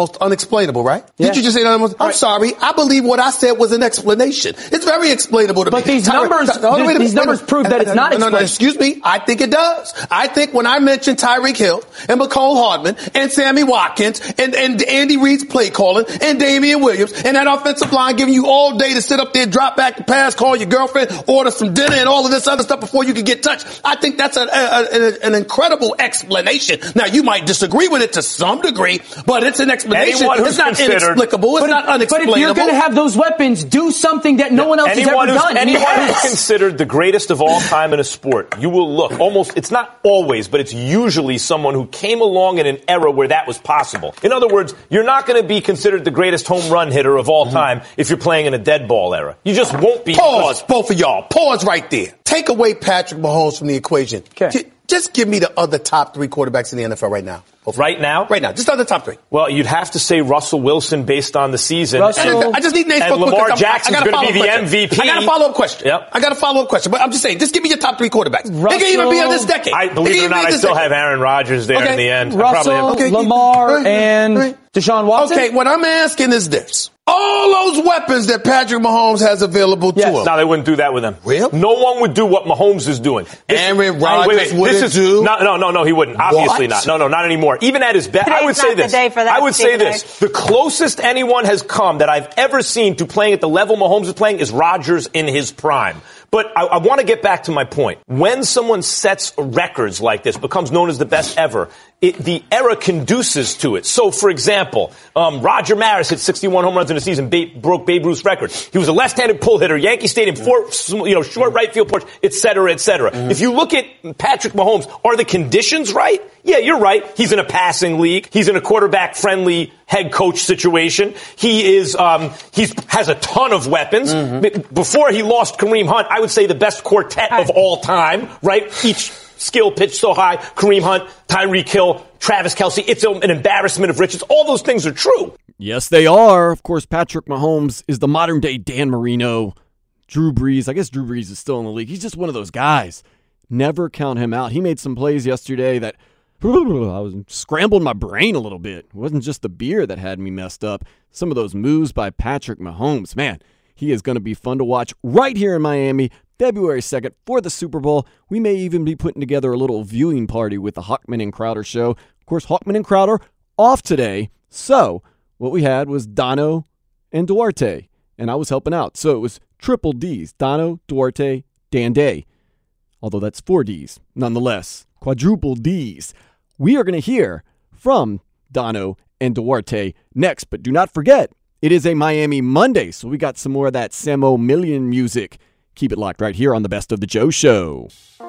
Speaker 14: almost unexplainable, right?
Speaker 17: Yeah.
Speaker 14: Did you just say that? Almost, I'm right. sorry. I believe what I said was an explanation. It's very explainable to
Speaker 17: but
Speaker 14: me.
Speaker 17: These Ty- numbers, Ty- Ty-
Speaker 14: th-
Speaker 17: these numbers prove that it's not
Speaker 14: no, no, no,
Speaker 17: explainable.
Speaker 14: excuse me. I think it does. I think when I mentioned Tyreek Hill and McCole Hardman and Sammy Watkins and, and Andy Reid's play calling and Damian Williams and that offensive line giving you all day to sit up there, drop back the pass, call your girlfriend, order some dinner and all of this other stuff before you can get touched. I think that's a, a, a, an incredible explanation. Now, you might disagree with it to some degree, but it's an explanation. It's not inexplicable. It's
Speaker 17: but
Speaker 14: not
Speaker 17: if,
Speaker 14: unexplainable.
Speaker 17: But if you're going to have those weapons, do something that no one else
Speaker 15: anyone
Speaker 17: has ever done.
Speaker 15: Anyone
Speaker 17: yes.
Speaker 15: who's considered the greatest of all time in a sport, you will look almost, it's not always, but it's usually someone who came along in an era where that was possible. In other words, you're not going to be considered the greatest home run hitter of all time mm-hmm. if you're playing in a dead ball era. You just won't be.
Speaker 14: Pause, both of y'all. Pause right there. Take away Patrick Mahomes from the equation.
Speaker 15: Okay.
Speaker 14: Just give me the other top three quarterbacks in the N F L right now.
Speaker 15: Right now?
Speaker 14: Right now. Just on the top three.
Speaker 15: Well, you'd have to say Russell Wilson based on the season.
Speaker 14: Russell, and I just need names
Speaker 15: and
Speaker 14: for
Speaker 15: Lamar
Speaker 14: quick.
Speaker 15: Jackson's going to be the
Speaker 14: question.
Speaker 15: M V P.
Speaker 14: I got a follow-up question.
Speaker 15: Yep.
Speaker 14: I got a follow-up question. But I'm just saying, just give me your top three quarterbacks.
Speaker 17: Russell,
Speaker 14: they can even be in this decade.
Speaker 15: I believe it or not, I still have Aaron Rodgers there
Speaker 14: okay.
Speaker 15: in the end.
Speaker 17: Russell,
Speaker 15: okay.
Speaker 17: Lamar, right. and right. Deshaun Watson.
Speaker 14: Okay, what I'm asking is this. All those weapons that Patrick Mahomes has available
Speaker 15: yes.
Speaker 14: to him.
Speaker 15: No, they wouldn't do that with him.
Speaker 14: Really?
Speaker 15: No one would do what Mahomes is doing.
Speaker 14: This, Aaron Rodgers wait, wait, wouldn't
Speaker 15: this is,
Speaker 14: do?
Speaker 15: No, no, no, no, he wouldn't. Obviously
Speaker 14: what?
Speaker 15: not. No, no, not anymore. Even at his best, I would say this. I would say this. The closest anyone has come that I've ever seen to playing at the level Mahomes is playing is Rodgers in his prime. But I, I want to get back to my point. When someone sets records like this, becomes known as the best ever, it, the era conduces to it. So, for example, um, Roger Maris hit sixty-one home runs in a season, ba- broke Babe Ruth's record. He was a left-handed pull hitter, Yankee Stadium, four, you know, short right field porch, et cetera, et cetera. Mm-hmm. If you look at Patrick Mahomes, are the conditions right? Yeah, you're right. He's in a passing league. He's in a quarterback-friendly head coach situation. He is, um, he's has a ton of weapons. Mm-hmm. Before he lost Kareem Hunt, I would say the best quartet of all time, right? Each skill pitch so high. Kareem Hunt, Tyreek Hill, Travis Kelce. It's an embarrassment of riches. All those things are true.
Speaker 3: Yes, they are. Of course, Patrick Mahomes is the modern-day Dan Marino. Drew Brees, I guess Drew Brees is still in the league. He's just one of those guys. Never count him out. He made some plays yesterday that I was scrambling my brain a little bit. It wasn't just the beer that had me messed up. Some of those moves by Patrick Mahomes. Man, he is going to be fun to watch right here in Miami, February second for the Super Bowl. We may even be putting together a little viewing party with the Hochman and Crowder show. Of course, Hochman and Crowder off today. So what we had was Dono and Duarte, and I was helping out. So it was triple D's, Dono, Duarte, Dan Day. Although that's four D's, nonetheless. Quadruple D's. We are going to hear from Dono and Duarte next, but do not forget, it is a Miami Monday, so we got some more of that Samo Million music. Keep it locked right here on the Best of the Joe Show.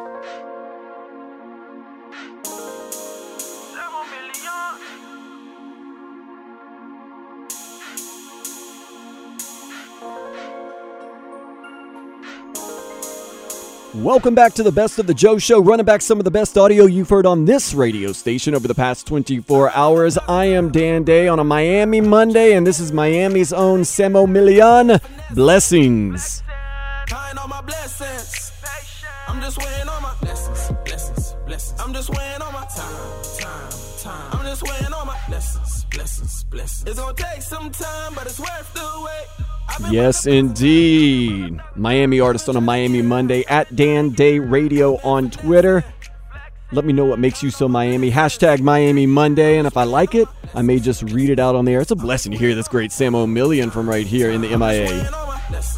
Speaker 3: Welcome back to the Best of the Joe Show, running back some of the best audio you've heard on this radio station over the past twenty-four hours. I am Dan Day on a Miami Monday, and this is Miami's own Samo Million. Blessings.
Speaker 18: I'm just waiting on my blessings, blessings, blessings. I'm just waiting on my time, time, time. I'm just waiting on my blessings, blessings, blessings. It's gonna take some time, but it's worth the wait.
Speaker 3: Yes, indeed. Miami artist on a Miami Monday at Dan Day Radio on Twitter. Let me know what makes you so Miami. Hashtag Miami Monday. And if I like it, I may just read it out on the air. It's a blessing to hear this great Samo Million from right here in the M I A.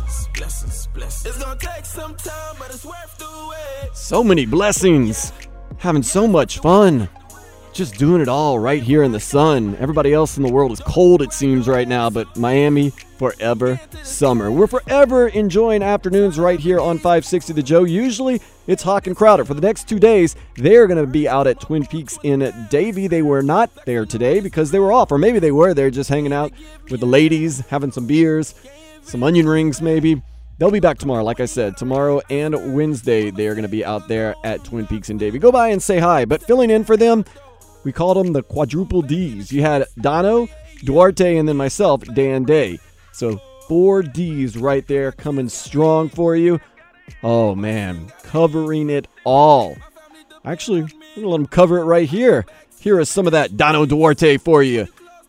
Speaker 3: So many blessings. Having so much fun. Just doing it all right here in the sun. Everybody else in the world is cold, it seems, right now, but Miami, forever summer. We're forever enjoying afternoons right here on five sixty The Joe. Usually, it's Hawk and Crowder. For the next two days, they're going to be out at Twin Peaks in Davie. They were not there today because they were off, or maybe they were. They're just hanging out with the ladies, having some beers, some onion rings maybe. They'll be back tomorrow, like I said. Tomorrow and Wednesday, they're going to be out there at Twin Peaks in Davie. Go by and say hi. But filling in for them, we called them the quadruple D's. You had Dono, Duarte, and then myself, Dan Day. So four D's right there coming strong for you. Oh, man, covering it all. Actually, I'm going to let them cover it right here. Here is some of that Dono Duarte for you.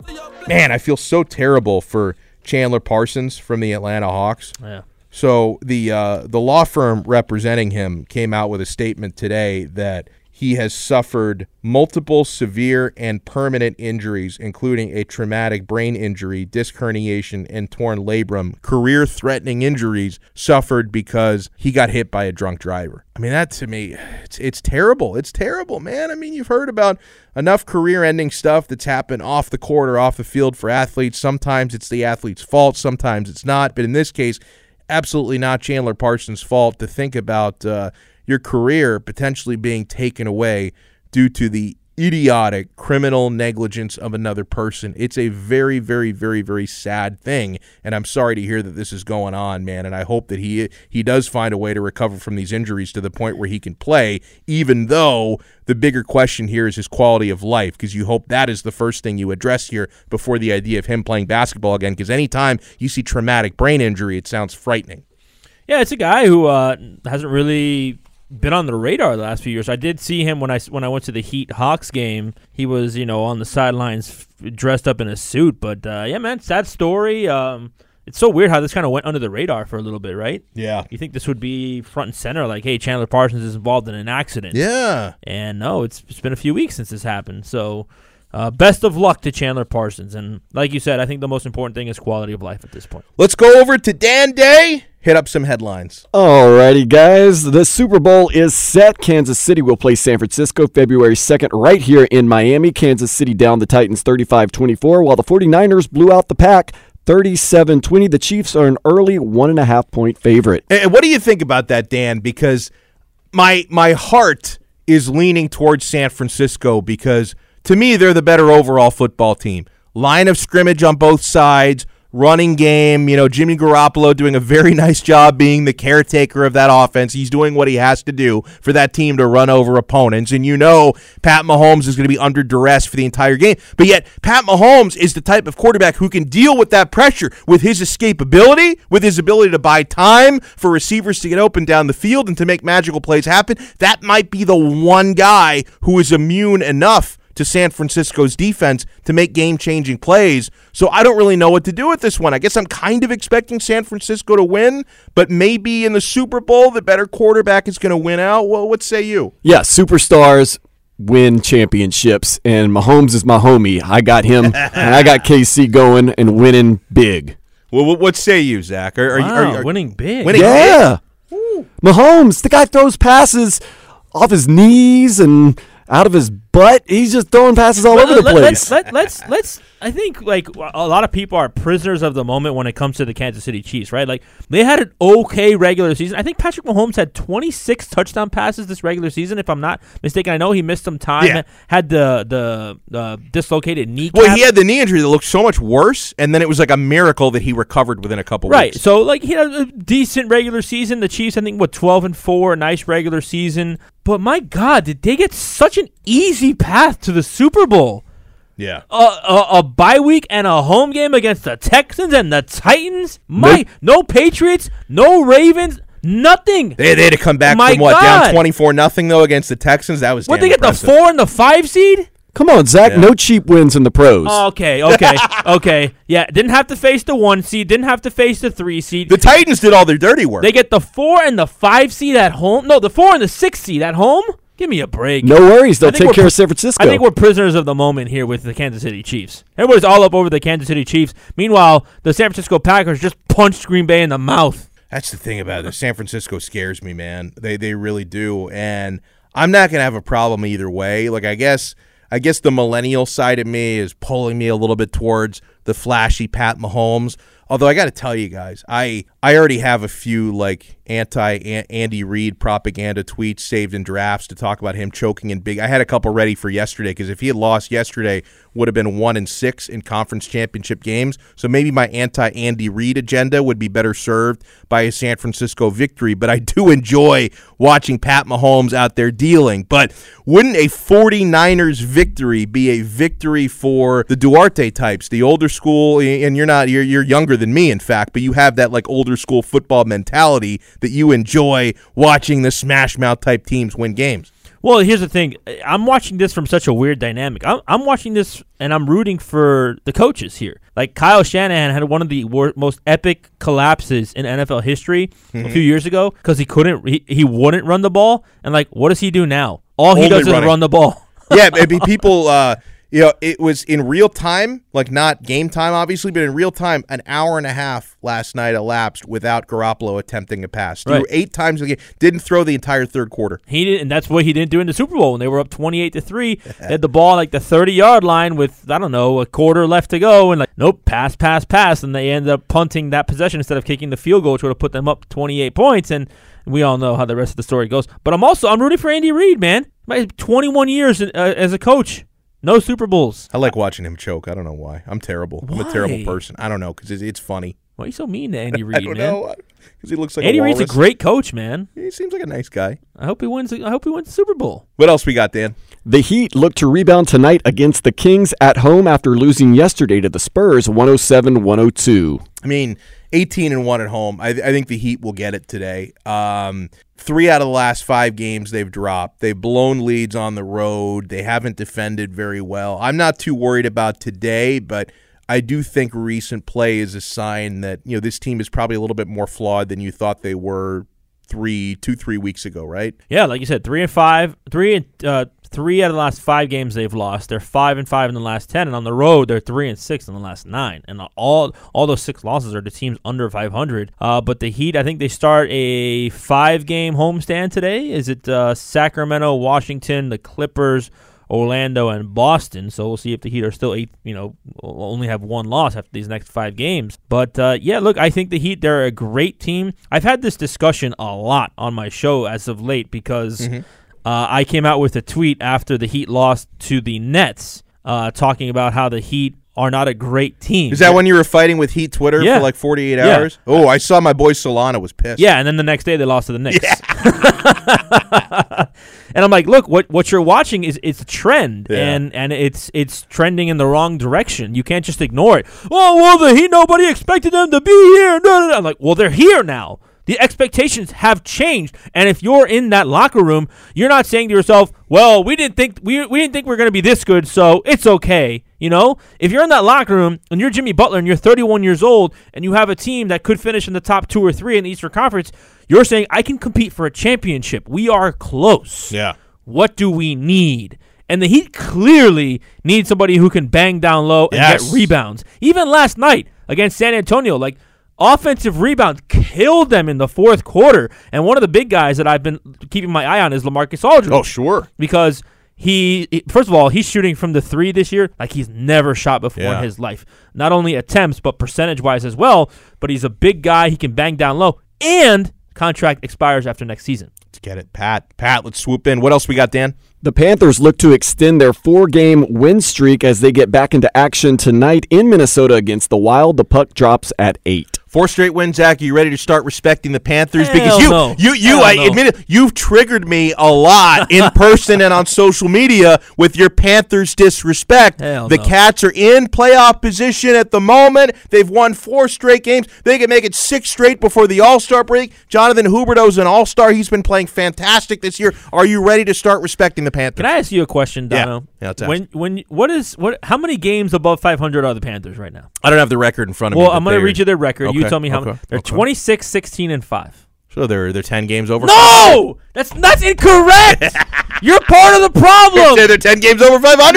Speaker 19: man, I feel so terrible for Chandler Parsons from the Atlanta Hawks.
Speaker 20: Yeah.
Speaker 19: So the uh, the law firm representing him came out with a statement today that he has suffered multiple severe and permanent injuries, including a traumatic brain injury, disc herniation, and torn labrum, career-threatening injuries suffered because he got hit by a drunk driver. I mean, that to me, it's it's terrible. It's terrible, man. I mean, you've heard about enough career-ending stuff that's happened off the court or off the field for athletes. Sometimes it's the athlete's fault, sometimes it's not. But in this case, absolutely not Chandler Parsons' fault to think about uh, your career potentially being taken away due to the idiotic criminal negligence of another person. It's a very, very, very, very sad thing, and I'm sorry to hear that this is going on, man, and I hope that he he does find a way to recover from these injuries to the point where he can play, even though the bigger question here is his quality of life, because you hope that is the first thing you address here before the idea of him playing basketball again, because anytime you see traumatic brain injury, it sounds frightening.
Speaker 20: Yeah, it's a guy who uh, hasn't really been on the radar the last few years. I did see him when I when I went to the Heat Hawks game. He was, you know, on the sidelines f- dressed up in a suit. But uh, yeah, man, sad story. Um, it's so weird how this kind of went under the radar for a little bit, right?
Speaker 19: Yeah.
Speaker 20: You think this would be front and center, like, hey, Chandler Parsons is involved in an accident.
Speaker 19: Yeah.
Speaker 20: And no, it's it's been a few weeks since this happened. So uh, best of luck to Chandler Parsons. And like you said, I think the most important thing is quality of life at this point.
Speaker 19: Let's go over to Dan Day. Hit up some headlines.
Speaker 3: Alrighty, guys. The Super Bowl is set. Kansas City will play San Francisco February second right here in Miami. Kansas City down the Titans thirty-five twenty-four, while the 49ers blew out the Pack thirty-seven twenty. The Chiefs are an early one and a half point favorite.
Speaker 19: And what do you think about that, Dan? Because my my heart is leaning towards San Francisco because, to me, they're the better overall football team. Line of scrimmage on both sides. Running game, you know, Jimmy Garoppolo doing a very nice job being the caretaker of that offense. He's doing what he has to do for that team to run over opponents. And you know Pat Mahomes is going to be under duress for the entire game. But yet Pat Mahomes is the type of quarterback who can deal with that pressure with his escapability, with his ability to buy time for receivers to get open down the field and to make magical plays happen. That might be the one guy who is immune enough to San Francisco's defense to make game-changing plays. So I don't really know what to do with this one. I guess I'm kind of expecting San Francisco to win, but maybe in the Super Bowl, the better quarterback is going to win out. Well, what say you?
Speaker 3: Yeah, superstars win championships, and Mahomes is my homie. I got him, and I got K C going and winning big.
Speaker 19: Well, what say you, Zach? Are, are,
Speaker 20: wow,
Speaker 19: are, are,
Speaker 20: winning big.
Speaker 19: Winning
Speaker 3: yeah.
Speaker 19: big?
Speaker 3: Mahomes, the guy throws passes off his knees and out of his butt. He's just throwing passes all
Speaker 20: let,
Speaker 3: over the
Speaker 20: let,
Speaker 3: place.
Speaker 20: Let, let, let's let's. I think like a lot of people are prisoners of the moment when it comes to the Kansas City Chiefs, right? Like they had an okay regular season. I think Patrick Mahomes had twenty-six touchdown passes this regular season, if I'm not mistaken. I know he missed some time.
Speaker 19: Yeah.
Speaker 20: Had the the uh, dislocated kneecap.
Speaker 19: Well, he had the knee injury that looked so much worse, and then it was like a miracle that he recovered within a couple
Speaker 20: right.
Speaker 19: weeks.
Speaker 20: Right. So like he had a decent regular season. The Chiefs, I think, what twelve and four, nice regular season. But my God, did they get such an easy path to the Super Bowl?
Speaker 19: Yeah.
Speaker 20: A, a, a bye week and a home game against the Texans and the Titans? My, no, no Patriots, no Ravens, nothing.
Speaker 19: They, they had to come back
Speaker 20: My
Speaker 19: from what,
Speaker 20: God.
Speaker 19: down twenty-four nothing though against the Texans? That was
Speaker 20: What,
Speaker 19: damn
Speaker 20: they get
Speaker 19: impressive.
Speaker 20: the four and the five seed?
Speaker 3: Come on, Zach.
Speaker 19: Yeah.
Speaker 3: No cheap wins in the pros.
Speaker 20: Okay, okay, okay. Yeah, didn't have to face the one seed, didn't have to face the three seed.
Speaker 19: The Titans did all their dirty work.
Speaker 20: They get the four and the five seed at home. No, the four and the six seed at home? Give me a break.
Speaker 3: No worries. They'll
Speaker 20: I think
Speaker 3: take
Speaker 20: we're
Speaker 3: care
Speaker 20: pri-
Speaker 3: of San Francisco.
Speaker 20: I think we're prisoners of the moment here with the Kansas City Chiefs. Everybody's all up over the Kansas City Chiefs. Meanwhile, the San Francisco Packers just punched Green Bay in the mouth.
Speaker 19: That's the thing about it. San Francisco scares me, man. They they really do. And I'm not going to have a problem either way. Like, I guess I guess the millennial side of me is pulling me a little bit towards the flashy Pat Mahomes. Although I got to tell you guys, I, I already have a few like anti-Andy Reid propaganda tweets saved in drafts to talk about him choking in big. I had a couple ready for yesterday because if he had lost yesterday, would have been one and six in conference championship games. So maybe my anti-Andy Reid agenda would be better served by a San Francisco victory. But I do enjoy watching Pat Mahomes out there dealing. But wouldn't a 49ers victory be a victory for the Duarte types, the older school? And you're not, you're you're younger than me, in fact, but you have that like older school football mentality that you enjoy watching the smash mouth type teams win games.
Speaker 20: Well, here's the thing. I'm watching this from such a weird dynamic. I'm, I'm watching this, and I'm rooting for the coaches here. Like, Kyle Shanahan had one of the wor- most epic collapses in N F L history
Speaker 19: Mhm.
Speaker 20: a few years ago because he couldn't, he, he wouldn't run the ball. And, like, what does he do now? All he
Speaker 19: Only
Speaker 20: does
Speaker 19: running.
Speaker 20: is run the ball.
Speaker 19: Yeah, maybe people, uh, you know, it was in real time, like not game time, obviously, but in real time, an hour and a half last night elapsed without Garoppolo attempting a pass. Threw
Speaker 20: Right.
Speaker 19: eight times a game, didn't throw the entire third quarter.
Speaker 20: He did, and that's what he didn't do in the Super Bowl when they were up twenty-eight to three. They had the ball like the thirty-yard line with, I don't know, a quarter left to go, and like, nope, pass, pass, pass, and they ended up punting that possession instead of kicking the field goal, which would have put them up twenty-eight points, and we all know how the rest of the story goes. But I'm also, I'm rooting for Andy Reid, man. twenty-one years uh, as a coach. No Super Bowls.
Speaker 19: I like watching him choke. I don't know why. I'm terrible. I'm a
Speaker 20: Why?
Speaker 19: terrible person. I don't know, because it's, it's funny.
Speaker 20: Why are you so mean to Andy Reid,
Speaker 19: I don't
Speaker 20: man?
Speaker 19: know. Because he looks like
Speaker 20: Andy
Speaker 19: a
Speaker 20: Reid's a
Speaker 19: walrus.
Speaker 20: great coach, man.
Speaker 19: He seems like a nice guy.
Speaker 20: I hope he wins. I hope he wins the Super Bowl.
Speaker 19: What else we got, Dan?
Speaker 3: The Heat look to rebound tonight against the Kings at home after losing yesterday to the Spurs one oh seven one oh two.
Speaker 19: I mean, eighteen and one at home. I, I think the Heat will get it today. Um, three out of the last five games they've dropped. They've blown leads on the road. They haven't defended very well. I'm not too worried about today, but I do think recent play is a sign that, you know, this team is probably a little bit more flawed than you thought they were three, two, three weeks ago, right?
Speaker 20: Yeah, like you said, three and five, three and uh, three out of the last five games they've lost. They're five and five in the last ten, and on the road they're three and six in the last nine. And all all those six losses are to teams under five hundred. Uh, but the Heat, I think they start a five-game homestand today. Is it uh, Sacramento, Washington, the Clippers, Orlando, and Boston? So we'll see if the Heat are still eight, you know, only have one loss after these next five games. But uh, yeah, look, I think the Heat, they're a great team. I've had this discussion a lot on my show as of late because
Speaker 19: Mm-hmm.
Speaker 20: uh, I came out with a tweet after the Heat lost to the Nets, uh, talking about how the Heat are not a great team.
Speaker 19: Is that when you were fighting with Heat Twitter
Speaker 20: Yeah.
Speaker 19: for like forty-eight
Speaker 20: Yeah.
Speaker 19: hours? Oh, I saw my boy Solana was pissed.
Speaker 20: Yeah, and then the next day they lost to the Knicks. And I'm like, look, what what you're watching is it's a trend,
Speaker 19: Yeah.
Speaker 20: and and it's it's trending in the wrong direction. You can't just ignore it. Oh well, the Heat, nobody expected them to be here. No, no, no. I'm like, well, they're here now. The expectations have changed, and if you're in that locker room, you're not saying to yourself, "Well, we didn't think we we didn't think we were going to be this good, so it's okay." You know, if you're in that locker room and you're Jimmy Butler and you're thirty-one years old and you have a team that could finish in the top two or three in the Eastern Conference, you're saying, "I can compete for a championship. We are close."
Speaker 19: Yeah.
Speaker 20: What do we need? And the Heat clearly need somebody who can bang down low and
Speaker 19: Yes.
Speaker 20: get rebounds. Even last night against San Antonio, like, offensive rebounds killed them in the fourth quarter. And one of the big guys that I've been keeping my eye on is LaMarcus Aldridge.
Speaker 19: Oh, sure.
Speaker 20: Because he, he- first of all, he's shooting from the three this year like he's never shot before
Speaker 19: Yeah.
Speaker 20: in his life. Not only attempts, but percentage-wise as well. But he's a big guy. He can bang down low. And contract expires after next season.
Speaker 19: Let's get it. Pat, Pat, let's swoop in. What else we got, Dan?
Speaker 3: The Panthers look to extend their four-game win streak as they get back into action tonight in Minnesota against the Wild. The puck drops at eight.
Speaker 19: Four straight wins, Zach. Are you ready to start respecting the Panthers?
Speaker 20: Hell
Speaker 19: because you,
Speaker 20: no.
Speaker 19: you, you,
Speaker 20: Hell
Speaker 19: I
Speaker 20: no.
Speaker 19: admit it, you've triggered me a lot in person and on social media with your Panthers disrespect.
Speaker 20: Hell
Speaker 19: the
Speaker 20: no.
Speaker 19: Cats are in playoff position at the moment. They've won four straight games. They can make it six straight before the All-Star break. Jonathan Huberdeau's an All-Star. He's been playing fantastic this year. Are you ready to start respecting the Panthers?
Speaker 20: Can I ask you a question, Dono?
Speaker 19: Yeah, let's ask.
Speaker 20: When when what is what? How many games above five hundred are the Panthers right now?
Speaker 19: I don't have the record in front of
Speaker 20: Well,
Speaker 19: me. but
Speaker 20: I'm going to
Speaker 19: they're-
Speaker 20: read you their record. You
Speaker 19: Okay,
Speaker 20: tell me how
Speaker 19: okay,
Speaker 20: many. They're
Speaker 19: okay.
Speaker 20: twenty-six, sixteen, and five.
Speaker 19: So they're they're ten games over.
Speaker 20: No, that's that's incorrect. You're part of the problem.
Speaker 19: They're, they're ten games over five hundred.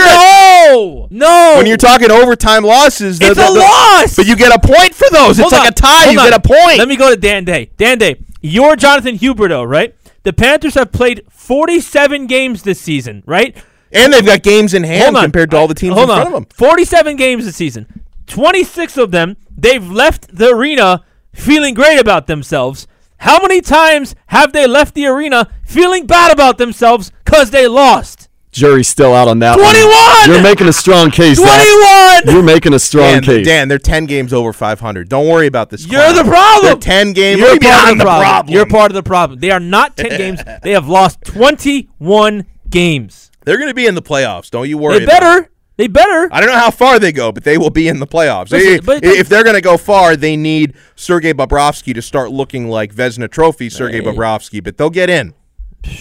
Speaker 20: No, no.
Speaker 19: When you're talking overtime losses, the-
Speaker 20: It's
Speaker 19: the-
Speaker 20: a
Speaker 19: the-
Speaker 20: loss.
Speaker 19: But you get a point for those.
Speaker 20: Hold
Speaker 19: it's like
Speaker 20: on,
Speaker 19: a tie.
Speaker 20: hold
Speaker 19: You
Speaker 20: on.
Speaker 19: get a point.
Speaker 20: Let me go to Dan Day. Dan Day, you're Jonathan Huberdeau, right? The Panthers have played forty-seven games this season, right?
Speaker 19: And they've got games in hand
Speaker 20: Hold on.
Speaker 19: compared to all the teams
Speaker 20: Hold
Speaker 19: in
Speaker 20: on.
Speaker 19: front of them.
Speaker 20: forty-seven games this season. twenty-six of them, they've left the arena feeling great about themselves. How many times have they left the arena feeling bad about themselves because they lost?
Speaker 3: Jury's still out on that
Speaker 20: twenty-one!
Speaker 3: one. You're making a strong case. Zach.
Speaker 20: twenty-one!
Speaker 3: You're making a strong
Speaker 19: Dan,
Speaker 3: case.
Speaker 19: Dan, they're ten games over five hundred. Don't worry about this.
Speaker 20: You're
Speaker 19: clown.
Speaker 20: the problem.
Speaker 19: They're ten games.
Speaker 20: You're
Speaker 19: What do you mean
Speaker 20: part
Speaker 19: I'm
Speaker 20: of the
Speaker 19: the
Speaker 20: problem.
Speaker 19: problem.
Speaker 20: You're part of the problem. They are not ten games. They have lost twenty-one games.
Speaker 19: They're going to be in the playoffs. Don't you worry.
Speaker 20: They
Speaker 19: about
Speaker 20: better.
Speaker 19: it.
Speaker 20: They better.
Speaker 19: I don't know how far they go, but they will be in the playoffs.
Speaker 20: Listen,
Speaker 19: They-
Speaker 20: but-
Speaker 19: if they're going to go far, they need Sergei Bobrovsky to start looking like Vezina Trophy Sergei
Speaker 20: Hey.
Speaker 19: Bobrovsky, but they'll get in.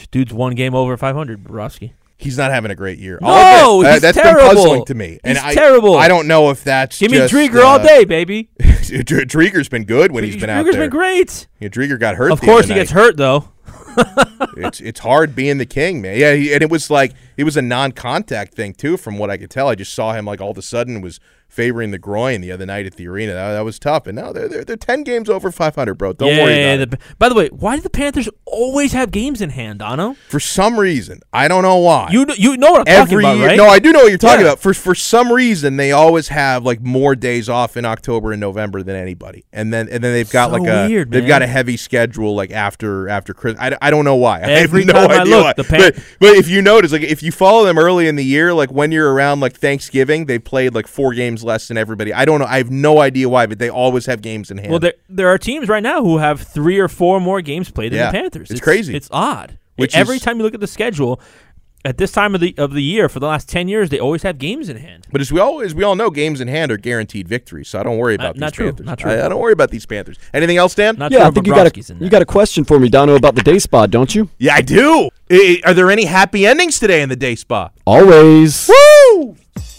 Speaker 20: Dude's one game over five hundred, Borowski.
Speaker 19: He's not having a great year.
Speaker 20: No,
Speaker 19: All
Speaker 20: he's
Speaker 19: that, that's
Speaker 20: terrible.
Speaker 19: been puzzling to me. And
Speaker 20: He's
Speaker 19: I,
Speaker 20: terrible.
Speaker 19: I don't know if that's
Speaker 20: Give
Speaker 19: just,
Speaker 20: me Drieger
Speaker 19: uh,
Speaker 20: all day, baby.
Speaker 19: Drieger's been good when he's been out
Speaker 20: Drieger's
Speaker 19: there.
Speaker 20: been great.
Speaker 19: Yeah, Drieger got hurt.
Speaker 20: Of
Speaker 19: the
Speaker 20: course,
Speaker 19: other
Speaker 20: he gets
Speaker 19: night.
Speaker 20: hurt though.
Speaker 19: it's it's hard being the king, man. Yeah, he, and it was like it was a non-contact thing too, from what I could tell. I just saw him like all of a sudden was favoring the groin the other night at the arena. That, that was tough. And now they're, they're they're ten games over five hundred, bro. Don't
Speaker 20: yeah,
Speaker 19: worry about
Speaker 20: the,
Speaker 19: it.
Speaker 20: By the way, why do the Panthers always have games in hand, Dono?
Speaker 19: For some reason, I don't know why.
Speaker 20: You you know what I'm
Speaker 19: Every
Speaker 20: talking about,
Speaker 19: year,
Speaker 20: right?
Speaker 19: No, I do know what you're talking
Speaker 20: Yeah.
Speaker 19: about. For for some reason, they always have like more days off in October and November than anybody, and then and then they've got
Speaker 20: So
Speaker 19: like a
Speaker 20: weird,
Speaker 19: they've
Speaker 20: man.
Speaker 19: got a heavy schedule like after after Christmas. I, I don't know why. I
Speaker 20: Every
Speaker 19: have no
Speaker 20: time I
Speaker 19: idea
Speaker 20: look,
Speaker 19: why.
Speaker 20: the Pan-
Speaker 19: but but if you notice, like if you follow them early in the year, like when you're around like Thanksgiving, they played like four games less than everybody. I don't know. I have no idea why, but they always have games in hand.
Speaker 20: Well, there there are teams right now who have three or four more games played than
Speaker 19: Yeah,
Speaker 20: the Panthers.
Speaker 19: it's crazy.
Speaker 20: It's odd.
Speaker 19: Which
Speaker 20: Every
Speaker 19: is-
Speaker 20: time you look at the schedule, at this time of the of the year for the last ten years, they always have games in hand.
Speaker 19: But as we all as we all know, games in hand are guaranteed victories. So I don't worry about
Speaker 20: Not-
Speaker 19: these
Speaker 20: not true,
Speaker 19: Panthers.
Speaker 20: not true.
Speaker 19: I, I don't worry about these Panthers. Anything else, Dan?
Speaker 20: Not
Speaker 3: yeah,
Speaker 20: true
Speaker 3: I
Speaker 20: if
Speaker 3: think you got
Speaker 20: Bobrovsky's in
Speaker 3: a
Speaker 20: there.
Speaker 3: you got a question for me, Dono, about the day spa, don't you?
Speaker 19: Yeah, I do. I- Are there any happy endings today in the day spa?
Speaker 3: Always.
Speaker 19: Woo!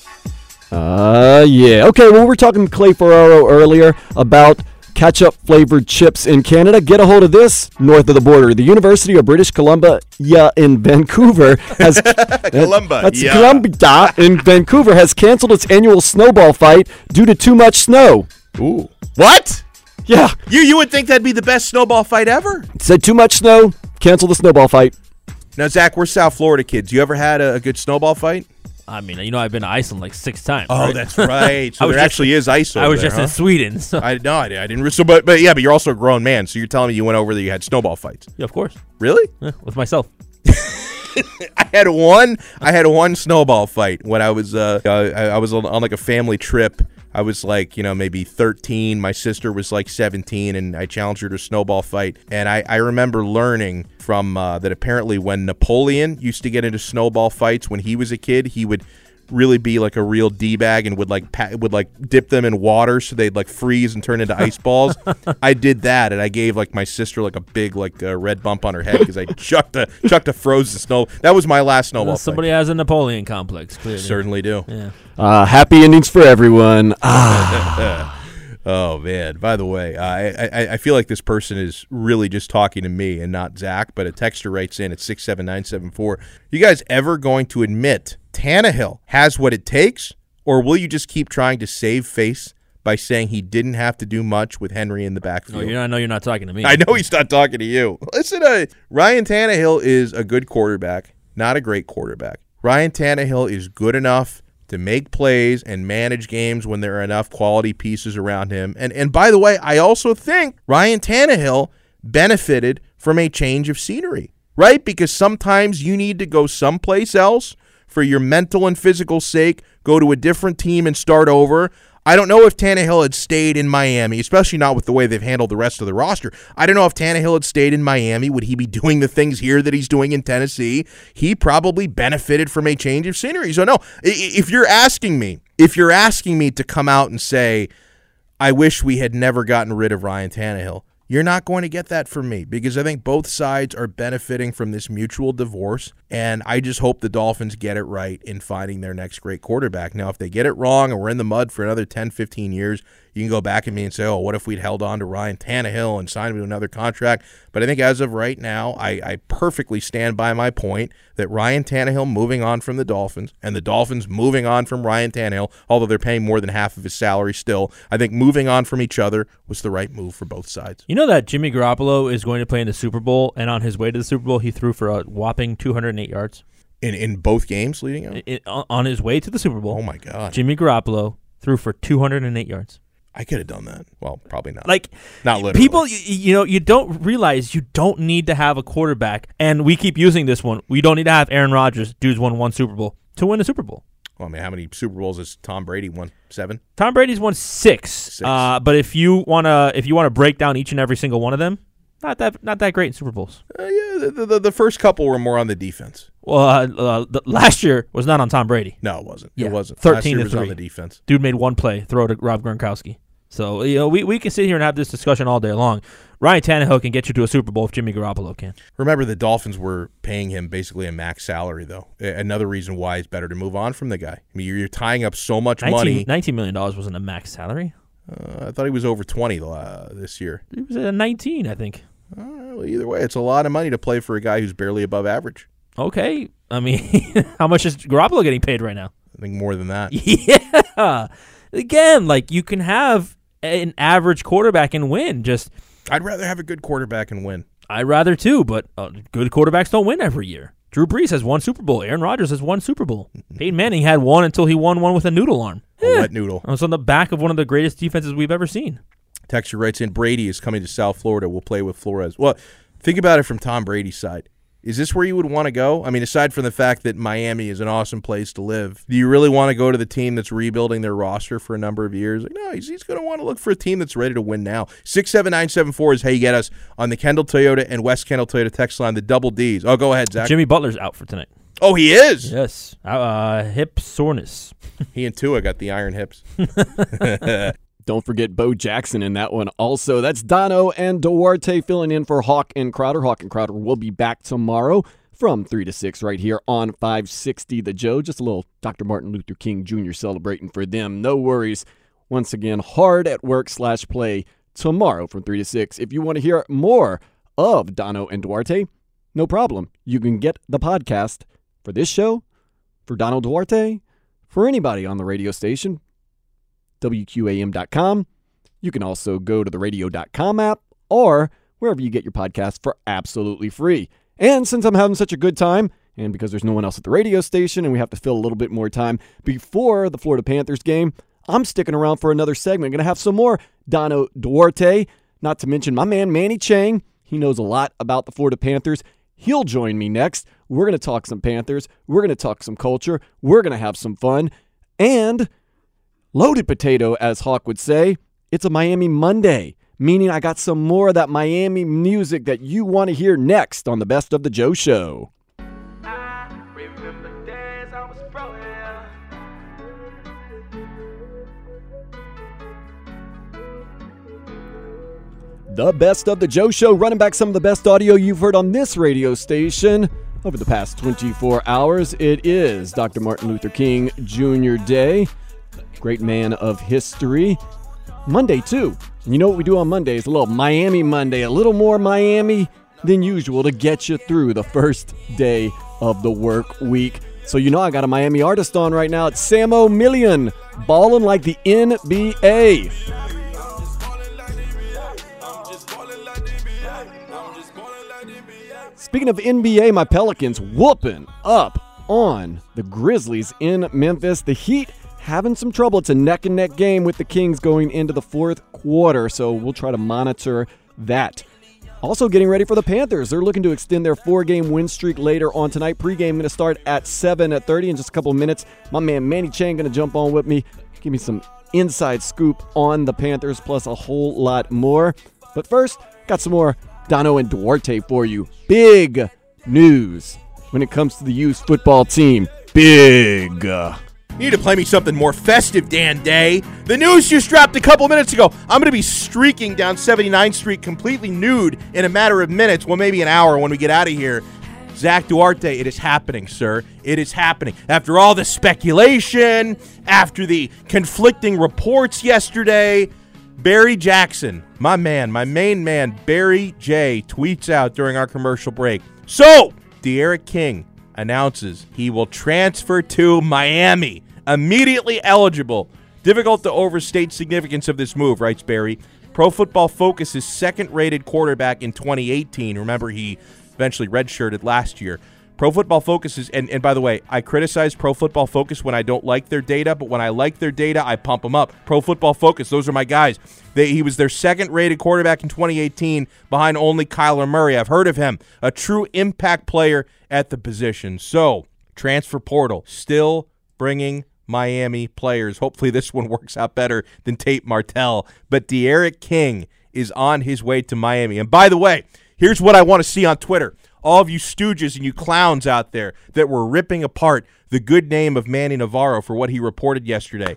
Speaker 3: Uh, yeah. Okay, well, we were talking to Clay Ferraro earlier about ketchup flavored chips in Canada. Get a hold of this north of the border. The University of British Columbia in Vancouver has
Speaker 19: Columbia,
Speaker 3: that's
Speaker 19: yeah.
Speaker 3: Columbia in Vancouver has canceled its annual snowball fight due to too much snow.
Speaker 19: Ooh. What?
Speaker 3: Yeah.
Speaker 19: You you would think that'd be the best snowball fight ever.
Speaker 3: It said too much snow, cancel the snowball fight.
Speaker 19: Now, Zach, we're South Florida kids. You ever had a, a good snowball fight?
Speaker 20: I mean, you know, I've been to Iceland like six times.
Speaker 19: Oh,
Speaker 20: right?
Speaker 19: that's right. So
Speaker 20: I was
Speaker 19: there
Speaker 20: just-
Speaker 19: actually is ice over
Speaker 20: I was
Speaker 19: there,
Speaker 20: just
Speaker 19: huh?
Speaker 20: in Sweden. So.
Speaker 19: I no, I, I didn't. So, but but yeah, but you're also a grown man. So you're telling me you went over there, you had snowball fights?
Speaker 20: Yeah, of course.
Speaker 19: Really?
Speaker 20: Yeah, with myself.
Speaker 19: I had one. I had one snowball fight when I was uh, uh I, I was on, on like a family trip. I was like, you know, maybe thirteen. My sister was like seventeen, and I challenged her to a snowball fight. And I, I remember learning from uh, that apparently when Napoleon used to get into snowball fights when he was a kid, he would really be like a real D-bag and would like pa- would like dip them in water so they'd like freeze and turn into ice balls. I did that, and I gave like my sister like a big like uh, red bump on her head because I chucked a chucked a frozen snow. That was my last snowball
Speaker 20: Well,
Speaker 19: fight.
Speaker 20: somebody has a Napoleon complex, clearly.
Speaker 19: Certainly do.
Speaker 20: Yeah.
Speaker 3: Uh, happy endings for everyone. Ah.
Speaker 19: Oh man! By the way, uh, I, I I feel like this person is really just talking to me and not Zach. But a texter writes in at six seven nine seven four. You guys ever going to admit Tannehill has what it takes, or will you just keep trying to save face by saying he didn't have to do much with Henry in the backfield?
Speaker 20: No, you're not, I know you're not talking to me.
Speaker 19: I know he's not talking to you. Listen, uh, Ryan Tannehill is a good quarterback, not a great quarterback. Ryan Tannehill is good enough to make plays and manage games when there are enough quality pieces around him. And and by the way, I also think Ryan Tannehill benefited from a change of scenery, right? Because sometimes you need to go someplace else for your mental and physical sake, go to a different team and start over. I don't know if Tannehill had stayed in Miami, especially not with the way they've handled the rest of the roster. I don't know if Tannehill had stayed in Miami. Would he be doing the things here that he's doing in Tennessee? He probably benefited from a change of scenery. So, no, if you're asking me, if you're asking me to come out and say, I wish we had never gotten rid of Ryan Tannehill, you're not going to get that from me because I think both sides are benefiting from this mutual divorce, and I just hope the Dolphins get it right in finding their next great quarterback. Now, if they get it wrong and we're in the mud for another ten, fifteen years, you can go back at me and say, oh, what if we'd held on to Ryan Tannehill and signed him to another contract? But I think as of right now, I, I perfectly stand by my point that Ryan Tannehill moving on from the Dolphins and the Dolphins moving on from Ryan Tannehill, although they're paying more than half of his salary still, I think moving on from each other was the right move for both sides.
Speaker 20: You know that Jimmy Garoppolo is going to play in the Super Bowl, and on his way to the Super Bowl, he threw for a whopping two hundred eight yards.
Speaker 19: In in both games leading up?
Speaker 20: In, on his way to the Super Bowl.
Speaker 19: Oh, my God.
Speaker 20: Jimmy Garoppolo threw for two hundred eight yards.
Speaker 19: I could have done that. Well, probably not.
Speaker 20: Like,
Speaker 19: not literally.
Speaker 20: People, you, you know, you don't realize you don't need to have a quarterback, and we keep using this one. We don't need to have Aaron Rodgers, dude's won one Super Bowl, to win a Super Bowl.
Speaker 19: Well, I mean, how many Super Bowls has Tom Brady won? Seven?
Speaker 20: Tom Brady's won six.
Speaker 19: Six.
Speaker 20: Uh, but if you wanna, if you wanna break down each and every single one of them, not that, not that great in Super Bowls.
Speaker 19: Uh, yeah, the, the the first couple were more on the defense.
Speaker 20: Well, uh, uh, the, last year was not on Tom Brady.
Speaker 19: No, it wasn't.
Speaker 20: Yeah,
Speaker 19: It wasn't.
Speaker 20: Thirteen
Speaker 19: Last year
Speaker 20: to
Speaker 19: was
Speaker 20: three.
Speaker 19: on the defense.
Speaker 20: Dude made one play, throw to Rob Gronkowski. So, you know, we, we can sit here and have this discussion all day long. Ryan Tannehill can get you to a Super Bowl if Jimmy Garoppolo can.
Speaker 19: Remember, the Dolphins were paying him basically a max salary, though. Another reason why it's better to move on from the guy. I mean, you're, you're tying up so much money.
Speaker 20: nineteen million dollars wasn't a max salary.
Speaker 19: Uh, I thought he was over twenty uh, this year.
Speaker 20: He was at nineteen, I think.
Speaker 19: Uh, well, either way, it's a lot of money to play for a guy who's barely above average.
Speaker 20: Okay. I mean, how much is Garoppolo getting paid right now?
Speaker 19: I think more than that.
Speaker 20: Yeah. Again, like, you can have an average quarterback and win. Just
Speaker 19: I'd rather have a good quarterback and win.
Speaker 20: I'd rather too, but uh, good quarterbacks don't win every year. Drew Brees has one Super Bowl. Aaron Rodgers has one Super Bowl. Peyton Manning had one until he won one with a noodle arm.
Speaker 19: A
Speaker 20: yeah.
Speaker 19: wet noodle.
Speaker 20: It was on the back of one of the greatest defenses we've ever seen.
Speaker 19: Texture writes in, Brady is coming to South Florida. We'll play with Flores. Well, think about it from Tom Brady's side. Is this where you would want to go? I mean, aside from the fact that Miami is an awesome place to live, do you really want to go to the team that's rebuilding their roster for a number of years? Like, no, he's, he's going to want to look for a team that's ready to win now. six seven nine seven four is how you get us on the Kendall Toyota and West Kendall Toyota text line, the double Ds. Oh, go ahead, Zach.
Speaker 20: Jimmy Butler's out for tonight.
Speaker 19: Oh, he is?
Speaker 20: Yes. Uh, hip soreness.
Speaker 19: He and Tua got the iron hips.
Speaker 3: Don't forget Bo Jackson in that one also. That's Dono and Duarte filling in for Hawk and Crowder. Hawk and Crowder will be back tomorrow from three to six right here on five sixty The Joe. Just a little Doctor Martin Luther King Junior celebrating for them. No worries. Once again, hard at work slash play tomorrow from three to six. If you want to hear more of Dono and Duarte, no problem. You can get the podcast for this show, for Dono Duarte, for anybody on the radio station, W Q A M dot com. You can also go to the radio dot com app or wherever you get your podcast for absolutely free. And since I'm having such a good time, and because there's no one else at the radio station and we have to fill a little bit more time before the Florida Panthers game, I'm sticking around for another segment. Going to have some more Dono Duarte, not to mention my man Manny Chang. He knows a lot about the Florida Panthers. He'll join me next. We're going to talk some Panthers. We're going to talk some culture. We're going to have some fun. And loaded potato, as Hawk would say, it's a Miami Monday, meaning I got some more of that Miami music that you want to hear next on the Best of the Joe Show. The Best of the Joe Show, running back some of the best audio you've heard on this radio station over the past twenty-four hours. It is Doctor Martin Luther King Junior Day. Great man of history. Monday, too. And you know what we do on Mondays? A little Miami Monday. A little more Miami than usual to get you through the first day of the work week. So you know I got a Miami artist on right now. It's Samo Million, balling like the N B A. Speaking of N B A, my Pelicans whooping up on the Grizzlies in Memphis. The Heat having some trouble. It's a neck-and-neck game with the Kings going into the fourth quarter, so we'll try to monitor that. Also getting ready for the Panthers. They're looking to extend their four-game win streak later on tonight. Pre-game going to start at seven at thirty in just a couple of minutes. My man Manny Chang going to jump on with me, give me some inside scoop on the Panthers, plus a whole lot more. But first, got some more Dono and Duarte for you. Big news when it comes to the youth football team. Big.
Speaker 19: You need to play me something more festive, Dan Day. The news just dropped a couple minutes ago. I'm going to be streaking down seventy-ninth Street completely nude in a matter of minutes, well, maybe an hour when we get out of here. Zach Duarte, it is happening, sir. It is happening. After all the speculation, after the conflicting reports yesterday, Barry Jackson, my man, my main man, Barry J, tweets out during our commercial break. So, D'Eriq King announces he will transfer to Miami. Immediately eligible. Difficult to overstate significance of this move, writes Barry. Pro Football Focus's second-rated quarterback in twenty eighteen. Remember, he eventually redshirted last year. Pro Football Focus is, and, and by the way, I criticize Pro Football Focus when I don't like their data, but when I like their data, I pump them up. Pro Football Focus, those are my guys. They, he was their second-rated quarterback in twenty eighteen, behind only Kyler Murray. I've heard of him. A true impact player at the position. So, transfer portal, still bringing Miami players. Hopefully this one works out better than Tate Martell. But D'Eriq King is on his way to Miami. And by the way, here's what I want to see on Twitter. All of you stooges and you clowns out there that were ripping apart the good name of Manny Navarro for what he reported yesterday.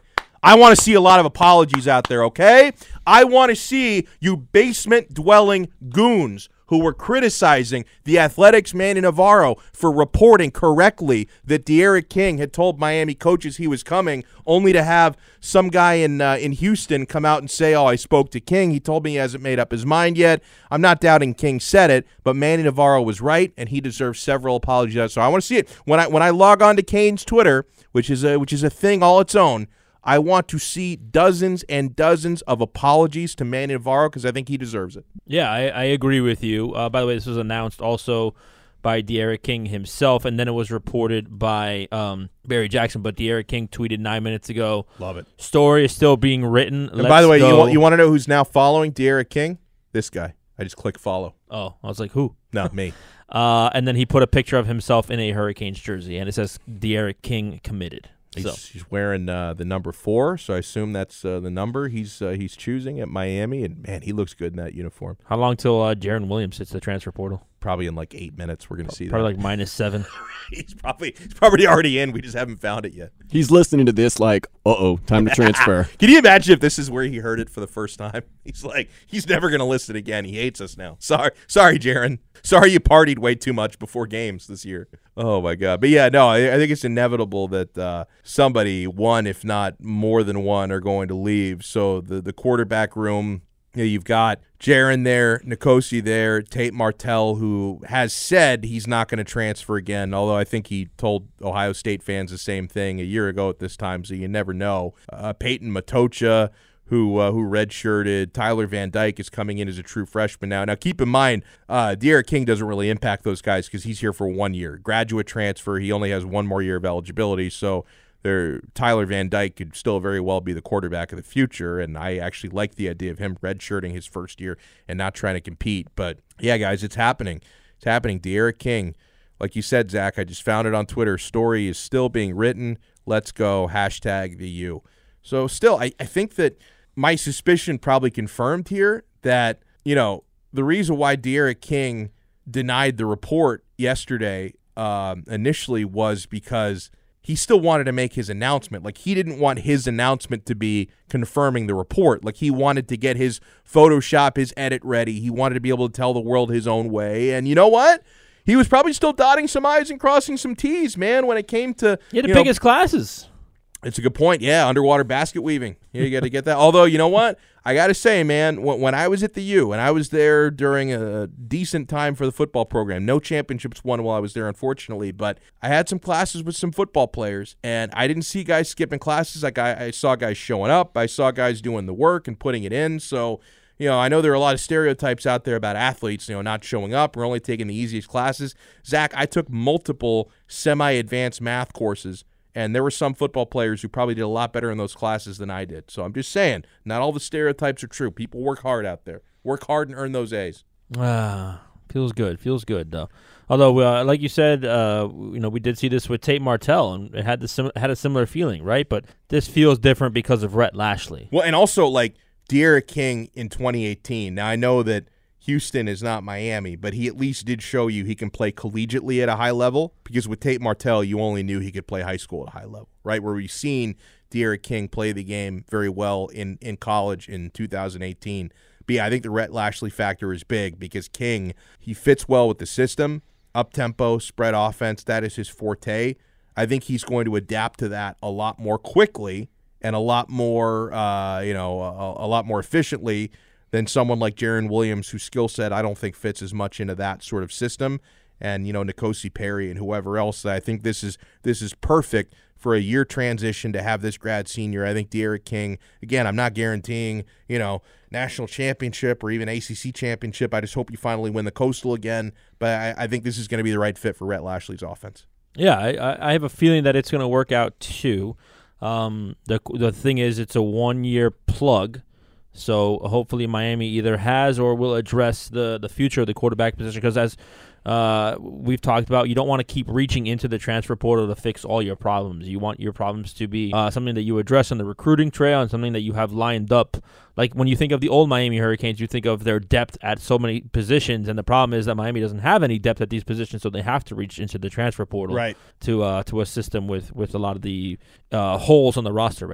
Speaker 19: I want to see a lot of apologies out there, okay? I want to see you basement-dwelling goons who were criticizing the Athletics' Manny Navarro for reporting correctly that D'Eriq King had told Miami coaches he was coming, only to have some guy in uh, in Houston come out and say, oh, I spoke to King. He told me he hasn't made up his mind yet. I'm not doubting King said it, but Manny Navarro was right, and he deserves several apologies. So I want to see it. When I when I log on to Kane's Twitter, which is a, which is a thing all its own, I want to see dozens and dozens of apologies to Manny Navarro because I think he deserves it.
Speaker 20: Yeah, I, I agree with you. Uh, by the way, this was announced also by D'Eriq King himself, and then it was reported by um, Barry Jackson. But D'Eriq King tweeted nine minutes ago.
Speaker 19: Love it.
Speaker 20: Story is still being written.
Speaker 19: And Let's by the way, go. you want, you want to know who's now following D'Eriq King? This guy. I just click follow.
Speaker 20: Oh, I was like, who?
Speaker 19: No, me.
Speaker 20: uh, and then he put a picture of himself in a Hurricanes jersey, and it says D'Eriq King committed.
Speaker 19: He's,
Speaker 20: so.
Speaker 19: he's wearing uh, the number four, so I assume that's uh, the number he's uh, he's choosing at Miami. And, man, he looks good in that uniform.
Speaker 20: How long till uh, Jaron Williams hits the transfer portal?
Speaker 19: Probably in like eight minutes we're going to see
Speaker 20: probably
Speaker 19: that.
Speaker 20: Probably like minus seven.
Speaker 19: he's probably he's probably already in. We just haven't found it yet.
Speaker 3: He's listening to this like, uh-oh, time to transfer.
Speaker 19: Can you imagine if this is where he heard it for the first time? He's like, he's never going to listen again. He hates us now. Sorry, sorry, Jaron. Sorry you partied way too much before games this year. Oh, my God. But, yeah, no, I, I think it's inevitable that uh, somebody, one, if not more than one, are going to leave. So the, the quarterback room, you know, you've got Jaron there, Nkosi there, Tate Martell, who has said he's not going to transfer again, although I think he told Ohio State fans the same thing a year ago at this time, so you never know. Uh, Peyton Matocha, who uh, who redshirted. Tyler Van Dyke is coming in as a true freshman now. Now, keep in mind, uh, D'Eriq King doesn't really impact those guys because he's here for one year. Graduate transfer, he only has one more year of eligibility, so there, Tyler Van Dyke could still very well be the quarterback of the future, and I actually like the idea of him redshirting his first year and not trying to compete. But, yeah, guys, it's happening. It's happening. D'Eriq King, like you said, Zach, I just found it on Twitter. Story is still being written. Let's go. Hashtag the U. So, still, I, I think that my suspicion probably confirmed here that, you know, the reason why D'Eriq King denied the report yesterday um, initially was because he still wanted to make his announcement. Like, he didn't want his announcement to be confirming the report. Like, he wanted to get his Photoshop, his edit ready. He wanted to be able to tell the world his own way. And you know what? He was probably still dotting some I's and crossing some T's, man, when it came to,
Speaker 20: he had to
Speaker 19: you
Speaker 20: pick
Speaker 19: know,
Speaker 20: his classes.
Speaker 19: It's a good point. Yeah, underwater basket weaving. Yeah, you got to get that. Although, you know what? I got to say, man, when, when I was at the U, and I was there during a decent time for the football program, no championships won while I was there, unfortunately, but I had some classes with some football players, and I didn't see guys skipping classes. Like I, I saw guys showing up. I saw guys doing the work and putting it in. So, you know, I know there are a lot of stereotypes out there about athletes, you know, not showing up or only taking the easiest classes. Zach, I took multiple semi-advanced math courses, and there were some football players who probably did a lot better in those classes than I did. So I'm just saying, not all the stereotypes are true. People work hard out there. Work hard and earn those A's.
Speaker 20: Ah, feels good. Feels good, though. Although, uh, like you said, uh, you know, we did see this with Tate Martell, and it had the sim- had a similar feeling, right? But this feels different because of Rhett Lashley.
Speaker 19: Well, and also, like, D'Eriq King in twenty eighteen. Now, I know that Houston is not Miami, but he at least did show you he can play collegiately at a high level, because with Tate Martell, you only knew he could play high school at a high level, right? Where we've seen D'Eriq King play the game very well in, in college in two thousand eighteen. But yeah, I think the Rhett Lashley factor is big because King, he fits well with the system, up-tempo, spread offense, that is his forte. I think he's going to adapt to that a lot more quickly and a lot more, uh, you know, a, a lot more efficiently than someone like Jaron Williams, whose skill set I don't think fits as much into that sort of system, and, you know, Nkosi Perry and whoever else. I think this is this is perfect for a year transition to have this grad senior. I think D'Eriq King, again, I'm not guaranteeing, you know, national championship or even A C C championship. I just hope you finally win the Coastal again, but I, I think this is going to be the right fit for Rhett Lashley's offense.
Speaker 20: Yeah, I, I have a feeling that it's going to work out too. Um, the the thing is, it's a one-year plug. So hopefully Miami either has or will address the, the future of the quarterback position, because as uh, we've talked about, you don't want to keep reaching into the transfer portal to fix all your problems. You want your problems to be uh, something that you address on the recruiting trail and something that you have lined up. Like when you think of the old Miami Hurricanes, you think of their depth at so many positions, and the problem is that Miami doesn't have any depth at these positions, so they have to reach into the transfer portal
Speaker 19: right.
Speaker 20: to uh, to assist them with, with a lot of the uh, holes on the roster right now.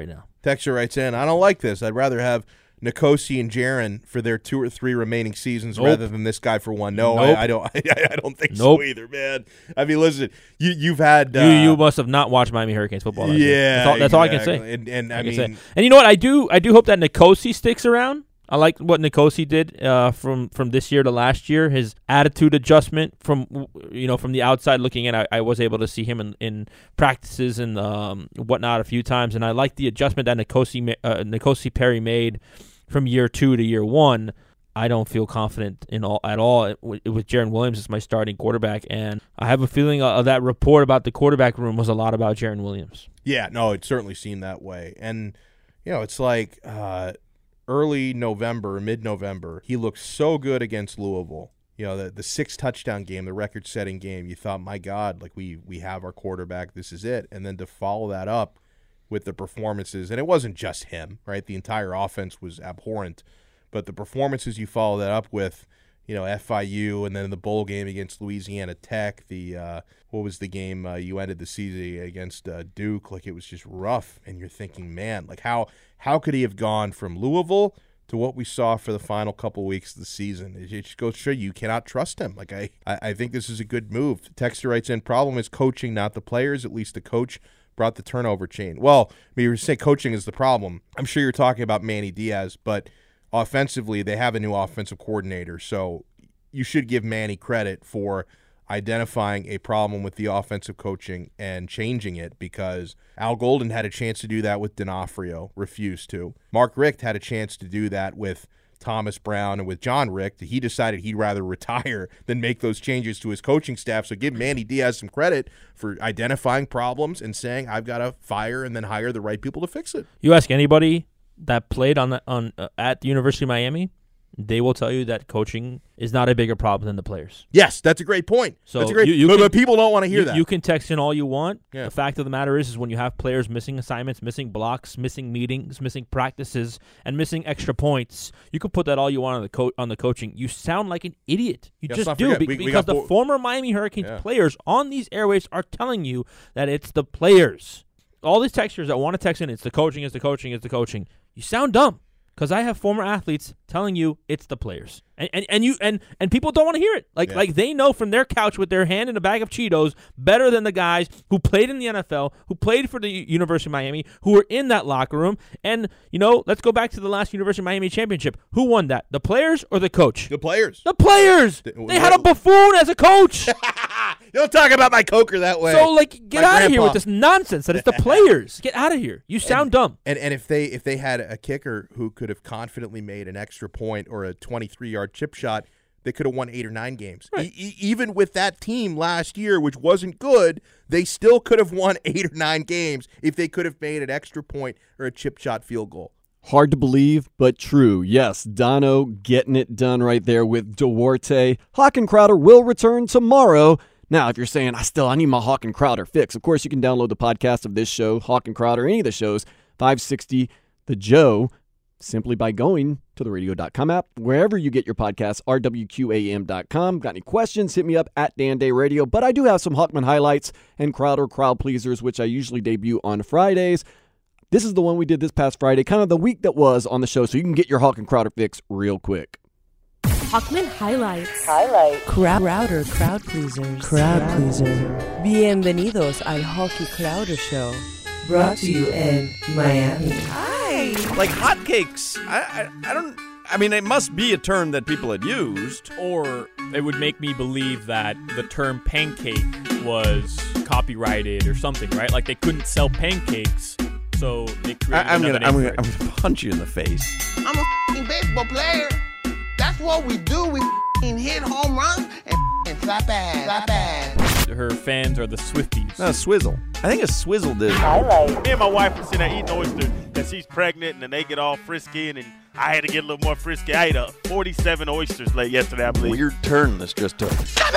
Speaker 19: Texter writes in, I don't like this. I'd rather have Nkosi and Jaron for their two or three remaining seasons
Speaker 20: Nope.
Speaker 19: rather than this guy for one. No,
Speaker 20: Nope.
Speaker 19: I, I don't. I, I don't think
Speaker 20: Nope.
Speaker 19: so either, man. I mean, listen, you you've had uh,
Speaker 20: you you must have not watched Miami Hurricanes football. That year.
Speaker 19: yeah,
Speaker 20: that's all, that's all I can say.
Speaker 19: exactly. And, and I,
Speaker 20: I can
Speaker 19: mean,
Speaker 20: say. And you know what? I do I do hope that Nkosi sticks around. I like what Nkosi did uh, from from this year to last year. His attitude adjustment from you know from the outside looking in, I, I was able to see him in, in practices and um, whatnot a few times, and I like the adjustment that Nkosi uh, Nkosi Perry made from year two to year one. I don't feel confident in all at all with, with Jaron Williams as my starting quarterback, and I have a feeling uh, that report about the quarterback room was a lot about Jaron Williams.
Speaker 19: yeah, no, it certainly seemed that way. And you know, it's like uh, early November, mid-November, he looked so good against Louisville. You know, the the six touchdown game, the record-setting game. You thought, my God, like we we have our quarterback. This is it. And then to follow that up with the performances, and it wasn't just him, right? The entire offense was abhorrent, but the performances you follow that up with, you know, F I U, and then the bowl game against Louisiana Tech, the uh, what was the game uh, you ended the season against uh, Duke? Like, it was just rough, and you're thinking, man, like how how could he have gone from Louisville to what we saw for the final couple weeks of the season? It, it just goes to show you cannot trust him. Like I, I, I think this is a good move. Texter writes in, problem is coaching, not the players. At least the coach brought the turnover chain. Well, I mean, you say coaching is the problem. I'm sure you're talking about Manny Diaz, but offensively, they have a new offensive coordinator, so you should give Manny credit for identifying a problem with the offensive coaching and changing it, because Al Golden had a chance to do that with D'Onofrio, refused to. Mark Richt had a chance to do that with Thomas Brown and with John Richt. He decided he'd rather retire than make those changes to his coaching staff. So give Manny Diaz some credit for identifying problems and saying, I've got to fire and then hire the right people to fix it.
Speaker 20: You ask anybody that played on the, on uh, at the University of Miami, they will tell you that coaching is not a bigger problem than the players.
Speaker 19: Yes, that's a great point.
Speaker 20: So
Speaker 19: that's a great,
Speaker 20: you, you
Speaker 19: but,
Speaker 20: can,
Speaker 19: but people don't want to hear
Speaker 20: you,
Speaker 19: that.
Speaker 20: You can text in all you want.
Speaker 19: Yeah.
Speaker 20: The fact of the matter is, is when you have players missing assignments, missing blocks, missing meetings, missing practices, and missing extra points, you can put that all you want on the co- on the coaching. You sound like an idiot. You
Speaker 19: Yeah,
Speaker 20: just
Speaker 19: let's
Speaker 20: do
Speaker 19: not forget,
Speaker 20: be-
Speaker 19: we- we
Speaker 20: because
Speaker 19: got
Speaker 20: the
Speaker 19: bo-
Speaker 20: former Miami Hurricanes
Speaker 19: Yeah.
Speaker 20: players on these airwaves are telling you that it's the players. All these texters that want to text in, it's the coaching, it's the coaching, it's the coaching. You sound dumb. Because I have former athletes telling you it's the players, and and, and you and, and people don't want to hear it. Like
Speaker 19: Yeah.
Speaker 20: like they know from their couch with their hand in a bag of Cheetos better than the guys who played in the N F L, who played for the U- University of Miami, who were in that locker room. And you know, let's go back to the last University of Miami championship. Who won that? The players or the coach?
Speaker 19: The players.
Speaker 20: The players.
Speaker 19: The-
Speaker 20: They had a buffoon as a coach.
Speaker 19: Don't talk about my coker that way.
Speaker 20: So like, get
Speaker 19: My
Speaker 20: out of here
Speaker 19: grandpa.
Speaker 20: with this nonsense that it's the players. Get out of here. You sound
Speaker 19: and,
Speaker 20: dumb.
Speaker 19: And and if they if they had a kicker who could have confidently made an extra point or a twenty-three yard chip shot, they could have won eight or nine games.
Speaker 20: Right.
Speaker 19: E- e- even with that team last year, which wasn't good, they still could have won eight or nine games if they could have made an extra point or a chip shot field goal.
Speaker 3: Hard to believe, but true. Yes, Dono getting it done right there with Duarte. Hawk and Crowder will return tomorrow. Now, if you're saying, I still I need my Hawk and Crowder fix, of course, you can download the podcast of this show, Hawk and Crowder, any of the shows, five sixty The Joe, simply by going to the radio dot com app, wherever you get your podcasts, R W Q A M dot com. Got any questions, hit me up at Dan Day Radio. But I do have some Hawkman highlights and Crowder crowd pleasers, which I usually debut on Fridays. This is the one we did this past Friday, kind of the week that was on the show, so you can get your Hawk and Crowder fix real quick.
Speaker 21: Hawkman Highlights. Highlight. Crowder Crowd Pleasers. Crowd Pleaser. Bienvenidos al Hockey Crowder Show. Brought to you in Miami.
Speaker 22: Hi. Like hotcakes. I, I I don't. I mean, it must be a term that people had used.
Speaker 23: Or it would make me believe that the term pancake was copyrighted or something, right? Like they couldn't sell pancakes, so they created
Speaker 22: I, I'm
Speaker 23: another
Speaker 22: gonna, I'm
Speaker 23: name
Speaker 22: gonna,
Speaker 23: for
Speaker 22: I'm
Speaker 23: it.
Speaker 22: gonna punch you in the face.
Speaker 24: I'm a f***ing baseball player. That's what we do. We f***ing hit home runs and f***ing slap ass, slap ass.
Speaker 23: Her fans are the Swifties.
Speaker 22: No, Swizzle. I think a Swizzle did.
Speaker 25: Me and my wife were sitting there eating oysters because she's pregnant and then they get all frisky and then I had to get a little more frisky. I ate a forty-seven oysters late yesterday, I believe.
Speaker 22: Weird turn this just took.
Speaker 24: Slap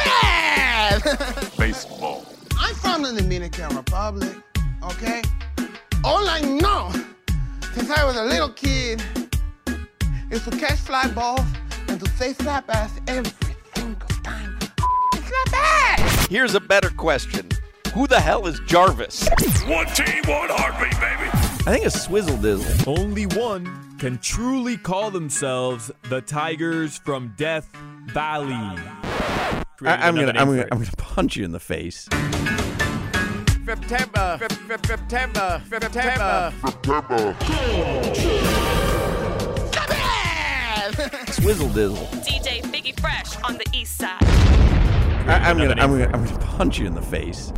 Speaker 24: ass!
Speaker 25: Baseball.
Speaker 24: I'm from the Dominican Republic, okay? All I know since I was a little kid is to catch fly balls and to say slap ass every single time. Slap ass!
Speaker 22: Here's a better question. Who the hell is Jarvis?
Speaker 4: One team, one heartbeat, baby.
Speaker 11: I think it's Swizzle Dizzle.
Speaker 1: Only one can truly call themselves the Tigers from Death Valley.
Speaker 11: I, I'm gonna, I'm gonna, I'm gonna punch you in the face.
Speaker 2: September, September, September, September.
Speaker 11: Swizzle Dizzle.
Speaker 5: D J Biggie Fresh on the east side.
Speaker 11: I, I'm gonna, I'm gonna, I'm gonna punch you in the face.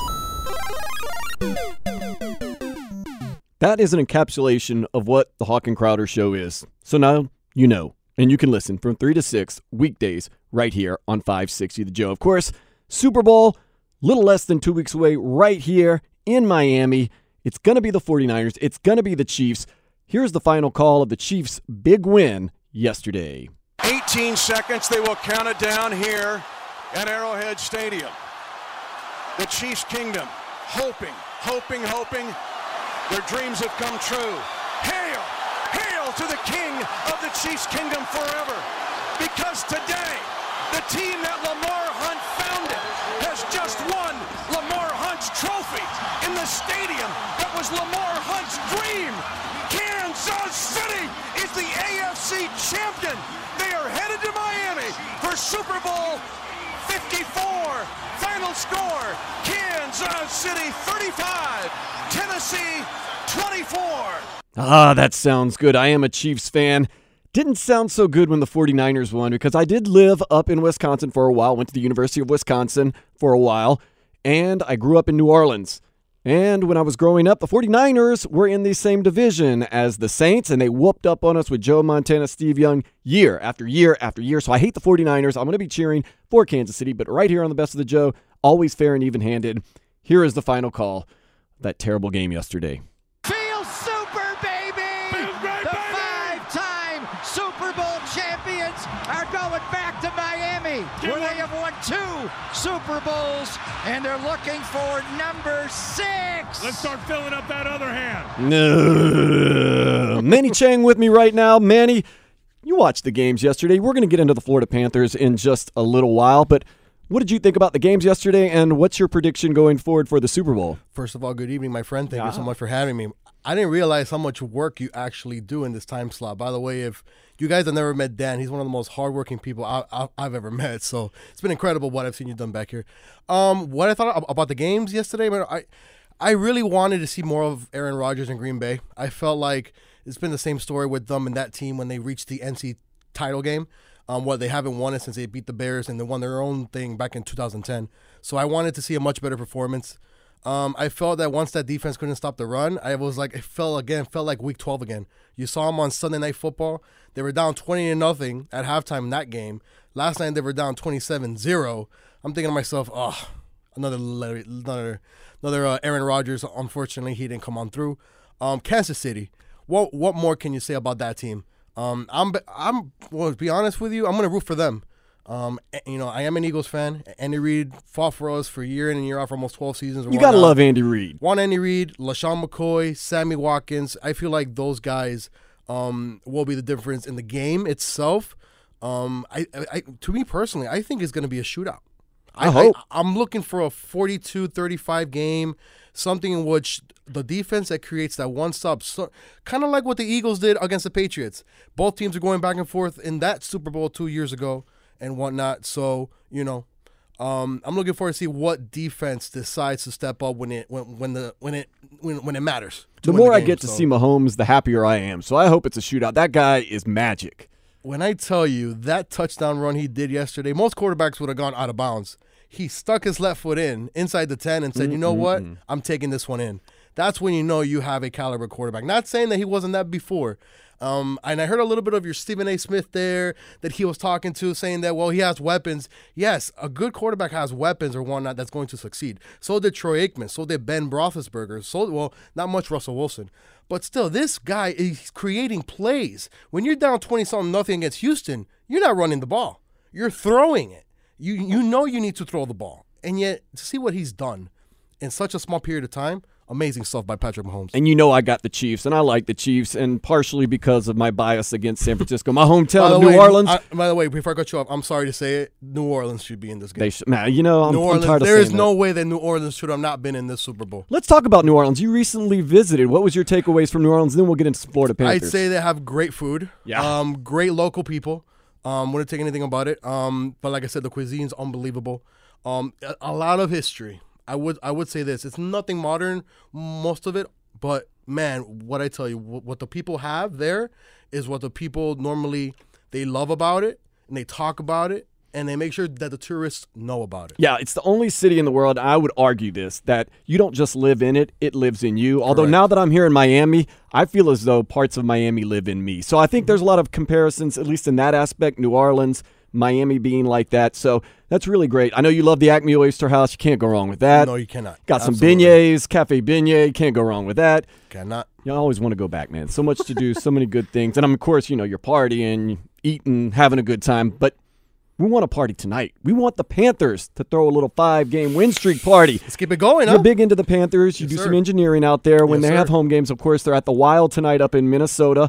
Speaker 3: That is an encapsulation of what the Hawk and Crowder show is. So now you know, and you can listen from three to six weekdays right here on five sixty The Joe. Of course, Super Bowl, little less than two weeks away right here in Miami. It's going to be the 49ers. It's going to be the Chiefs. Here's the final call of the Chiefs' big win yesterday.
Speaker 4: eighteen seconds. They will count it down here at Arrowhead Stadium. The Chiefs' kingdom, hoping, hoping, hoping. Their dreams have come true. Hail! Hail to the king of the Chiefs' kingdom forever. Because today, the team that Lamar Hunt founded has just won Lamar Hunt's trophy in the stadium that was Lamar Hunt's dream. Kansas City is the A F C champion. They are headed to Miami for Super Bowl fifty-four. Final score, Kansas City thirty-five, Tennessee twenty-four.
Speaker 3: Ah, that sounds good. I am a Chiefs fan. Didn't sound so good when the 49ers won because I did live up in Wisconsin for a while, went to the University of Wisconsin for a while, and I grew up in New Orleans. And when I was growing up, the 49ers were in the same division as the Saints, and they whooped up on us with Joe Montana, Steve Young, year after year after year. So I hate the 49ers. I'm going to be cheering for Kansas City, but right here on the Best of the Joe, always fair and even-handed. Here is the final call of that terrible game yesterday.
Speaker 2: Feel super, baby! The five-time Super Bowl champions are going back to Miami, where they have won two Super Bowls, and they're looking for number six.
Speaker 1: Let's start filling up that other hand.
Speaker 3: No. Manny Chang with me right now. Manny, you watched the games yesterday. We're going to get into the Florida Panthers in just a little while, but what did you think about the games yesterday, and what's your prediction going forward for the Super Bowl?
Speaker 6: First of all, good evening, my friend. Thank
Speaker 3: yeah.
Speaker 6: you so much for having me. I didn't realize how much work you actually do in this time slot. By the way, if you guys have never met Dan, he's one of the most hardworking people I, I, I've ever met. So it's been incredible what I've seen you done back here. Um, what I thought about the games yesterday, man, I, I really wanted to see more of Aaron Rodgers in Green Bay. I felt like it's been the same story with them and that team when they reached the N C title game. Um, what they haven't won it since they beat the Bears and they won their own thing back in two thousand ten. So I wanted to see a much better performance. Um, I felt that once that defense couldn't stop the run, I was like, it felt again, felt like week twelve again. You saw them on Sunday Night Football. They were down twenty to nothing at halftime in that game. Last night they were down twenty-seven zero. I'm thinking to myself, oh, another another another uh, Aaron Rodgers. Unfortunately, he didn't come on through. Um, Kansas City. What what more can you say about that team? Um, I'm I'm well, to be honest with you, I'm gonna root for them. Um, you know, I am an Eagles fan. Andy Reid fought for us for year in and year out for almost twelve seasons.
Speaker 3: You gotta love Andy Reid.
Speaker 6: Want Andy Reid, LaShawn McCoy, Sammy Watkins. I feel like those guys um will be the difference in the game itself. Um, I, I, I to me personally, I think it's gonna be a shootout.
Speaker 3: I, I hope.
Speaker 6: I, I'm looking for a forty-two thirty-five game, something in which the defense that creates that one stop, so, kind of like what the Eagles did against the Patriots. Both teams are going back and forth in that Super Bowl two years ago and whatnot. So, you know, um, I'm looking forward to see what defense decides to step up when it when when the when it when, when it matters.
Speaker 3: The more the game, I get to so. see Mahomes, the happier I am. So I hope it's a shootout. That guy is magic.
Speaker 6: When I tell you that touchdown run he did yesterday, most quarterbacks would have gone out of bounds. He stuck his left foot in inside the ten and said, mm-hmm. you know what? I'm taking this one in. That's when you know you have a caliber quarterback. Not saying that he wasn't that before. Um, and I heard a little bit of your Stephen A. Smith there that he was talking to, saying that, well, he has weapons. Yes, a good quarterback has weapons or whatnot that's going to succeed. So did Troy Aikman. So did Ben Roethlisberger. So, well, not much Russell Wilson. But still, this guy is creating plays. When you're down twenty-something nothing against Houston, you're not running the ball. You're throwing it. You you know you need to throw the ball. And yet, to see what he's done in such a small period of time, Amazing stuff by Patrick Mahomes.
Speaker 3: And you know I got the Chiefs, and I like the Chiefs, and partially because of my bias against San Francisco, my hometown of New
Speaker 6: way,
Speaker 3: Orleans.
Speaker 6: I, by the way, before I cut you off, I'm sorry to say it, New Orleans should be in this game.
Speaker 3: They should, man, you know, I'm,
Speaker 6: New Orleans,
Speaker 3: I'm tired of
Speaker 6: there
Speaker 3: saying
Speaker 6: is no
Speaker 3: that.
Speaker 6: way that New Orleans should have not been in this Super Bowl.
Speaker 3: Let's talk about New Orleans. You recently visited. What was your takeaways from New Orleans? Then we'll get into some Florida Panthers.
Speaker 6: I'd say they have great food.
Speaker 3: Yeah.
Speaker 6: Um, great local people. Um, wouldn't take anything about it. Um, but like I said, the cuisine's unbelievable. Um, a, a lot of history. I would I would say this. It's nothing modern, most of it, but man, what I tell you, what, what the people have there is what the people normally, they love about it, and they talk about it, and they make sure that the tourists know about it.
Speaker 3: Yeah, it's the only city in the world, I would argue this, that you don't just live in it, it lives in you. Although
Speaker 6: Correct.
Speaker 3: now that I'm here in Miami, I feel as though parts of Miami live in me. So I think there's a lot of comparisons, at least in that aspect, New Orleans, Miami being like that. So that's really great. I know you love the Acme Oyster House. You can't go wrong with that.
Speaker 6: No, you cannot.
Speaker 3: Got some
Speaker 6: Absolutely.
Speaker 3: beignets, Cafe Beignet. Can't go wrong with that.
Speaker 6: Cannot.
Speaker 3: You always want to go back, man. So much to do, so many good things. And, of course, you know, you're partying, eating, having a good time. But we want a party tonight. We want the Panthers to throw a little five-game win streak party.
Speaker 6: Let's keep it going,
Speaker 3: You're
Speaker 6: huh?
Speaker 3: big into the Panthers. You
Speaker 6: Yes,
Speaker 3: do
Speaker 6: sir.
Speaker 3: some engineering out there. When
Speaker 6: Yes,
Speaker 3: they have
Speaker 6: sir.
Speaker 3: home games, of course, they're at the Wild tonight up in Minnesota.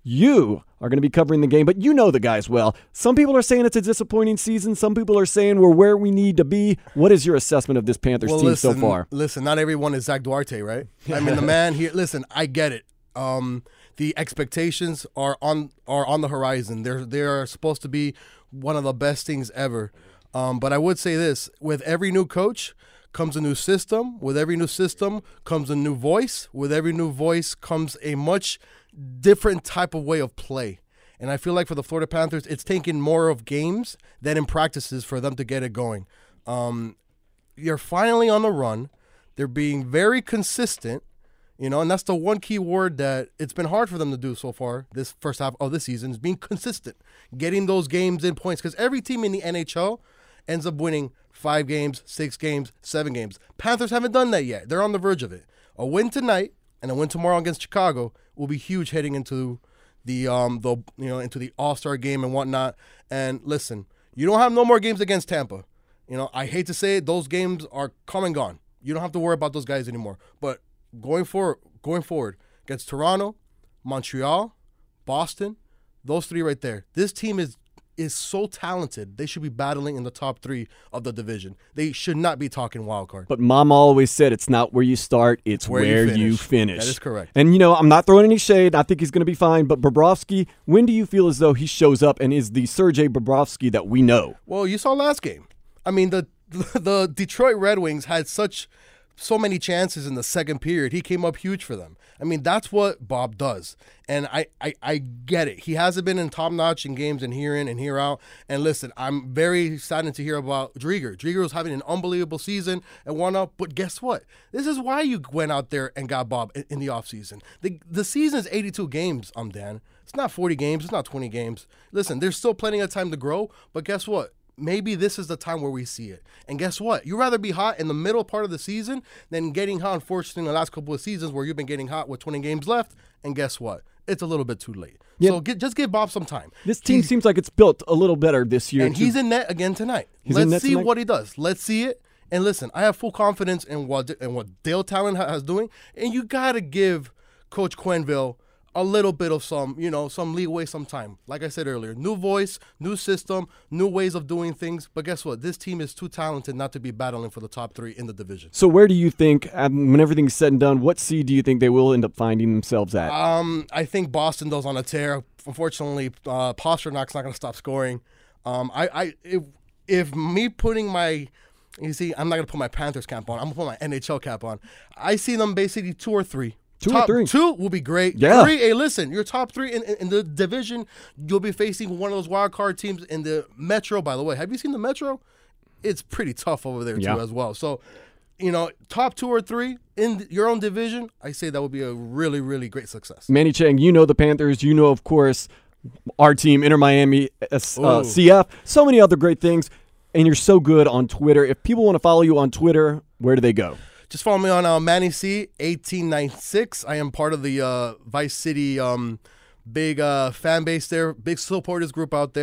Speaker 3: You are going to be covering the game, but you know the guys well. Some people are saying it's a disappointing season. Some people are saying we're where we need to be. What is your assessment of this Panthers
Speaker 6: well,
Speaker 3: team
Speaker 6: listen,
Speaker 3: so far?
Speaker 6: Listen, not everyone is Zach Duarte, right? I mean, the man here. Listen, I get it. Um, the expectations are on are on the horizon. They're they are supposed to be one of the best things ever. Um, but I would say this: with every new coach comes a new system. With every new system comes a new voice. With every new voice comes a much different type of way of play. And I feel like for the Florida Panthers, it's taken more of games than in practices for them to get it going. Um, you're finally on the run. They're being very consistent, you know, and that's the one key word that it's been hard for them to do so far this first half of this season is being consistent, getting those games in points. Because every team in the N H L ends up winning five games, six games, seven games. Panthers haven't done that yet. They're on the verge of it. A win tonight and a win tomorrow against Chicago will be huge heading into the um the you know into the All-Star game and whatnot. And listen, you don't have no more games against Tampa. You know, I hate to say it, those games are come and gone. You don't have to worry about those guys anymore. But going forward, going forward against Toronto, Montreal, Boston, those three right there. This team is is so talented. They should be battling in the top three of the division. They should not be talking wild card.
Speaker 3: But Mama always said it's not where you start, it's where,
Speaker 6: Where you
Speaker 3: you
Speaker 6: finish.
Speaker 3: finish.
Speaker 6: That is correct.
Speaker 3: And, you know, I'm not throwing any shade. I think he's going to be fine. But Bobrovsky, when do you feel as though he shows up and is the Sergei Bobrovsky that we know?
Speaker 6: Well, you saw last game. I mean, the the Detroit Red Wings had such so many chances in the second period. He came up huge for them. I mean, that's what Bob does. And I, I, I get it. He hasn't been in top-notch in games and here in and here out. And listen, I'm very saddened to hear about Drieger. Drieger was having an unbelievable season and won up. But guess what? This is why you went out there and got Bob in, in the offseason. The, the season is eighty-two games, um, Dan. It's not forty games. It's not twenty games. Listen, there's still plenty of time to grow. But guess what? Maybe this is the time where we see it. And guess what? You'd rather be hot in the middle part of the season than getting hot, unfortunately, in the last couple of seasons where you've been getting hot with twenty games left. And guess what? It's a little bit too late.
Speaker 3: Yep.
Speaker 6: So get, just give Bob some time.
Speaker 3: This team
Speaker 6: He's-
Speaker 3: seems like it's built a little better this year.
Speaker 6: And
Speaker 3: too.
Speaker 6: he's in net again tonight.
Speaker 3: He's
Speaker 6: Let's
Speaker 3: in net
Speaker 6: see
Speaker 3: tonight?
Speaker 6: what he does. Let's see it. And listen, I have full confidence in what in what Dale Talon ha- has doing. And you got to give Coach Quenneville a little bit of some, you know, some leeway, some time. Like I said earlier, new voice, new system, new ways of doing things. But guess what? This team is too talented not to be battling for the top three in the division.
Speaker 3: So where do you think, um, when everything's said and done, what seed do you think they will end up finding themselves at?
Speaker 6: Um, I think Boston does on a tear. Unfortunately, uh, Pasternak's not going to stop scoring. Um, I, I, if, if me putting my, you see, I'm not going to put my Panthers cap on. I'm going to put my N H L cap on. I see them basically two or three.
Speaker 3: Two
Speaker 6: top
Speaker 3: or three.
Speaker 6: Two will be great.
Speaker 3: Yeah.
Speaker 6: Three, hey, listen, you're top three in, in, in the division. You'll be facing one of those wild card teams in the Metro, by the way. Have you seen the Metro? It's pretty tough over there,
Speaker 3: Yeah.
Speaker 6: too, as well. So, you know, top two or three in your own division, I say that would be a really, really great success.
Speaker 3: Manny Chang, you know the Panthers. You know, of course, our team, Inter Miami, uh,
Speaker 6: Ooh.
Speaker 3: C F, so many other great things. And you're so good on Twitter. If people want to follow you on Twitter, where do they go?
Speaker 6: Just follow me on uh, Manny C eighteen ninety-six. I am part of the uh, Vice City um, big uh, fan base there, big supporters group out there.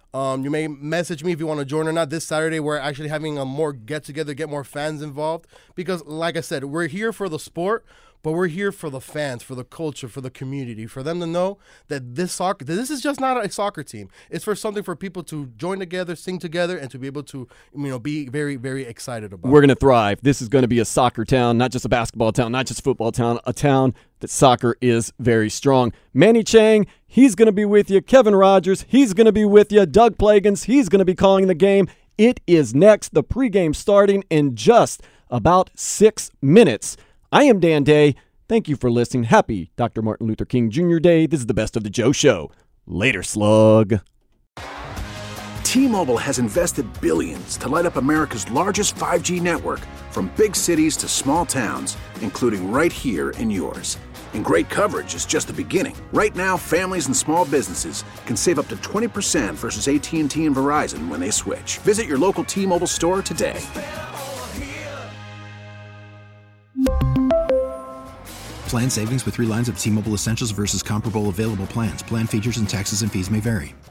Speaker 6: Um, you may message me if you want to join or not. This Saturday, we're actually having a more get-together, get more fans involved. Because, like I said, we're here for the sport, but we're here for the fans, for the culture, for the community, for them to know that this soccer, that this is just not a soccer team. It's for something for people to join together, sing together, and to be able to, you know, be very, very excited about.
Speaker 3: We're going to thrive. This is going to be a soccer town, not just a basketball town, not just a football town, a town that soccer is very strong. Manny Chang, he's going to be with you. Kevin Rogers, he's going to be with you. Doug Plagans, he's going to be calling the game. It is next. The pregame starting in just about six minutes. I am Dan Day. Thank you for listening. Happy Doctor Martin Luther King Junior Day. This is the Best of the Joe Show. Later, slug.
Speaker 7: T-Mobile has invested billions to light up America's largest five G network, from big cities to small towns, including right here in yours. And great coverage is just the beginning. Right now, families and small businesses can save up to twenty percent versus A T and T and Verizon when they switch. Visit your local T-Mobile store today.
Speaker 8: Plan savings with three lines of T-Mobile Essentials versus comparable available plans. Plan features and taxes and fees may vary.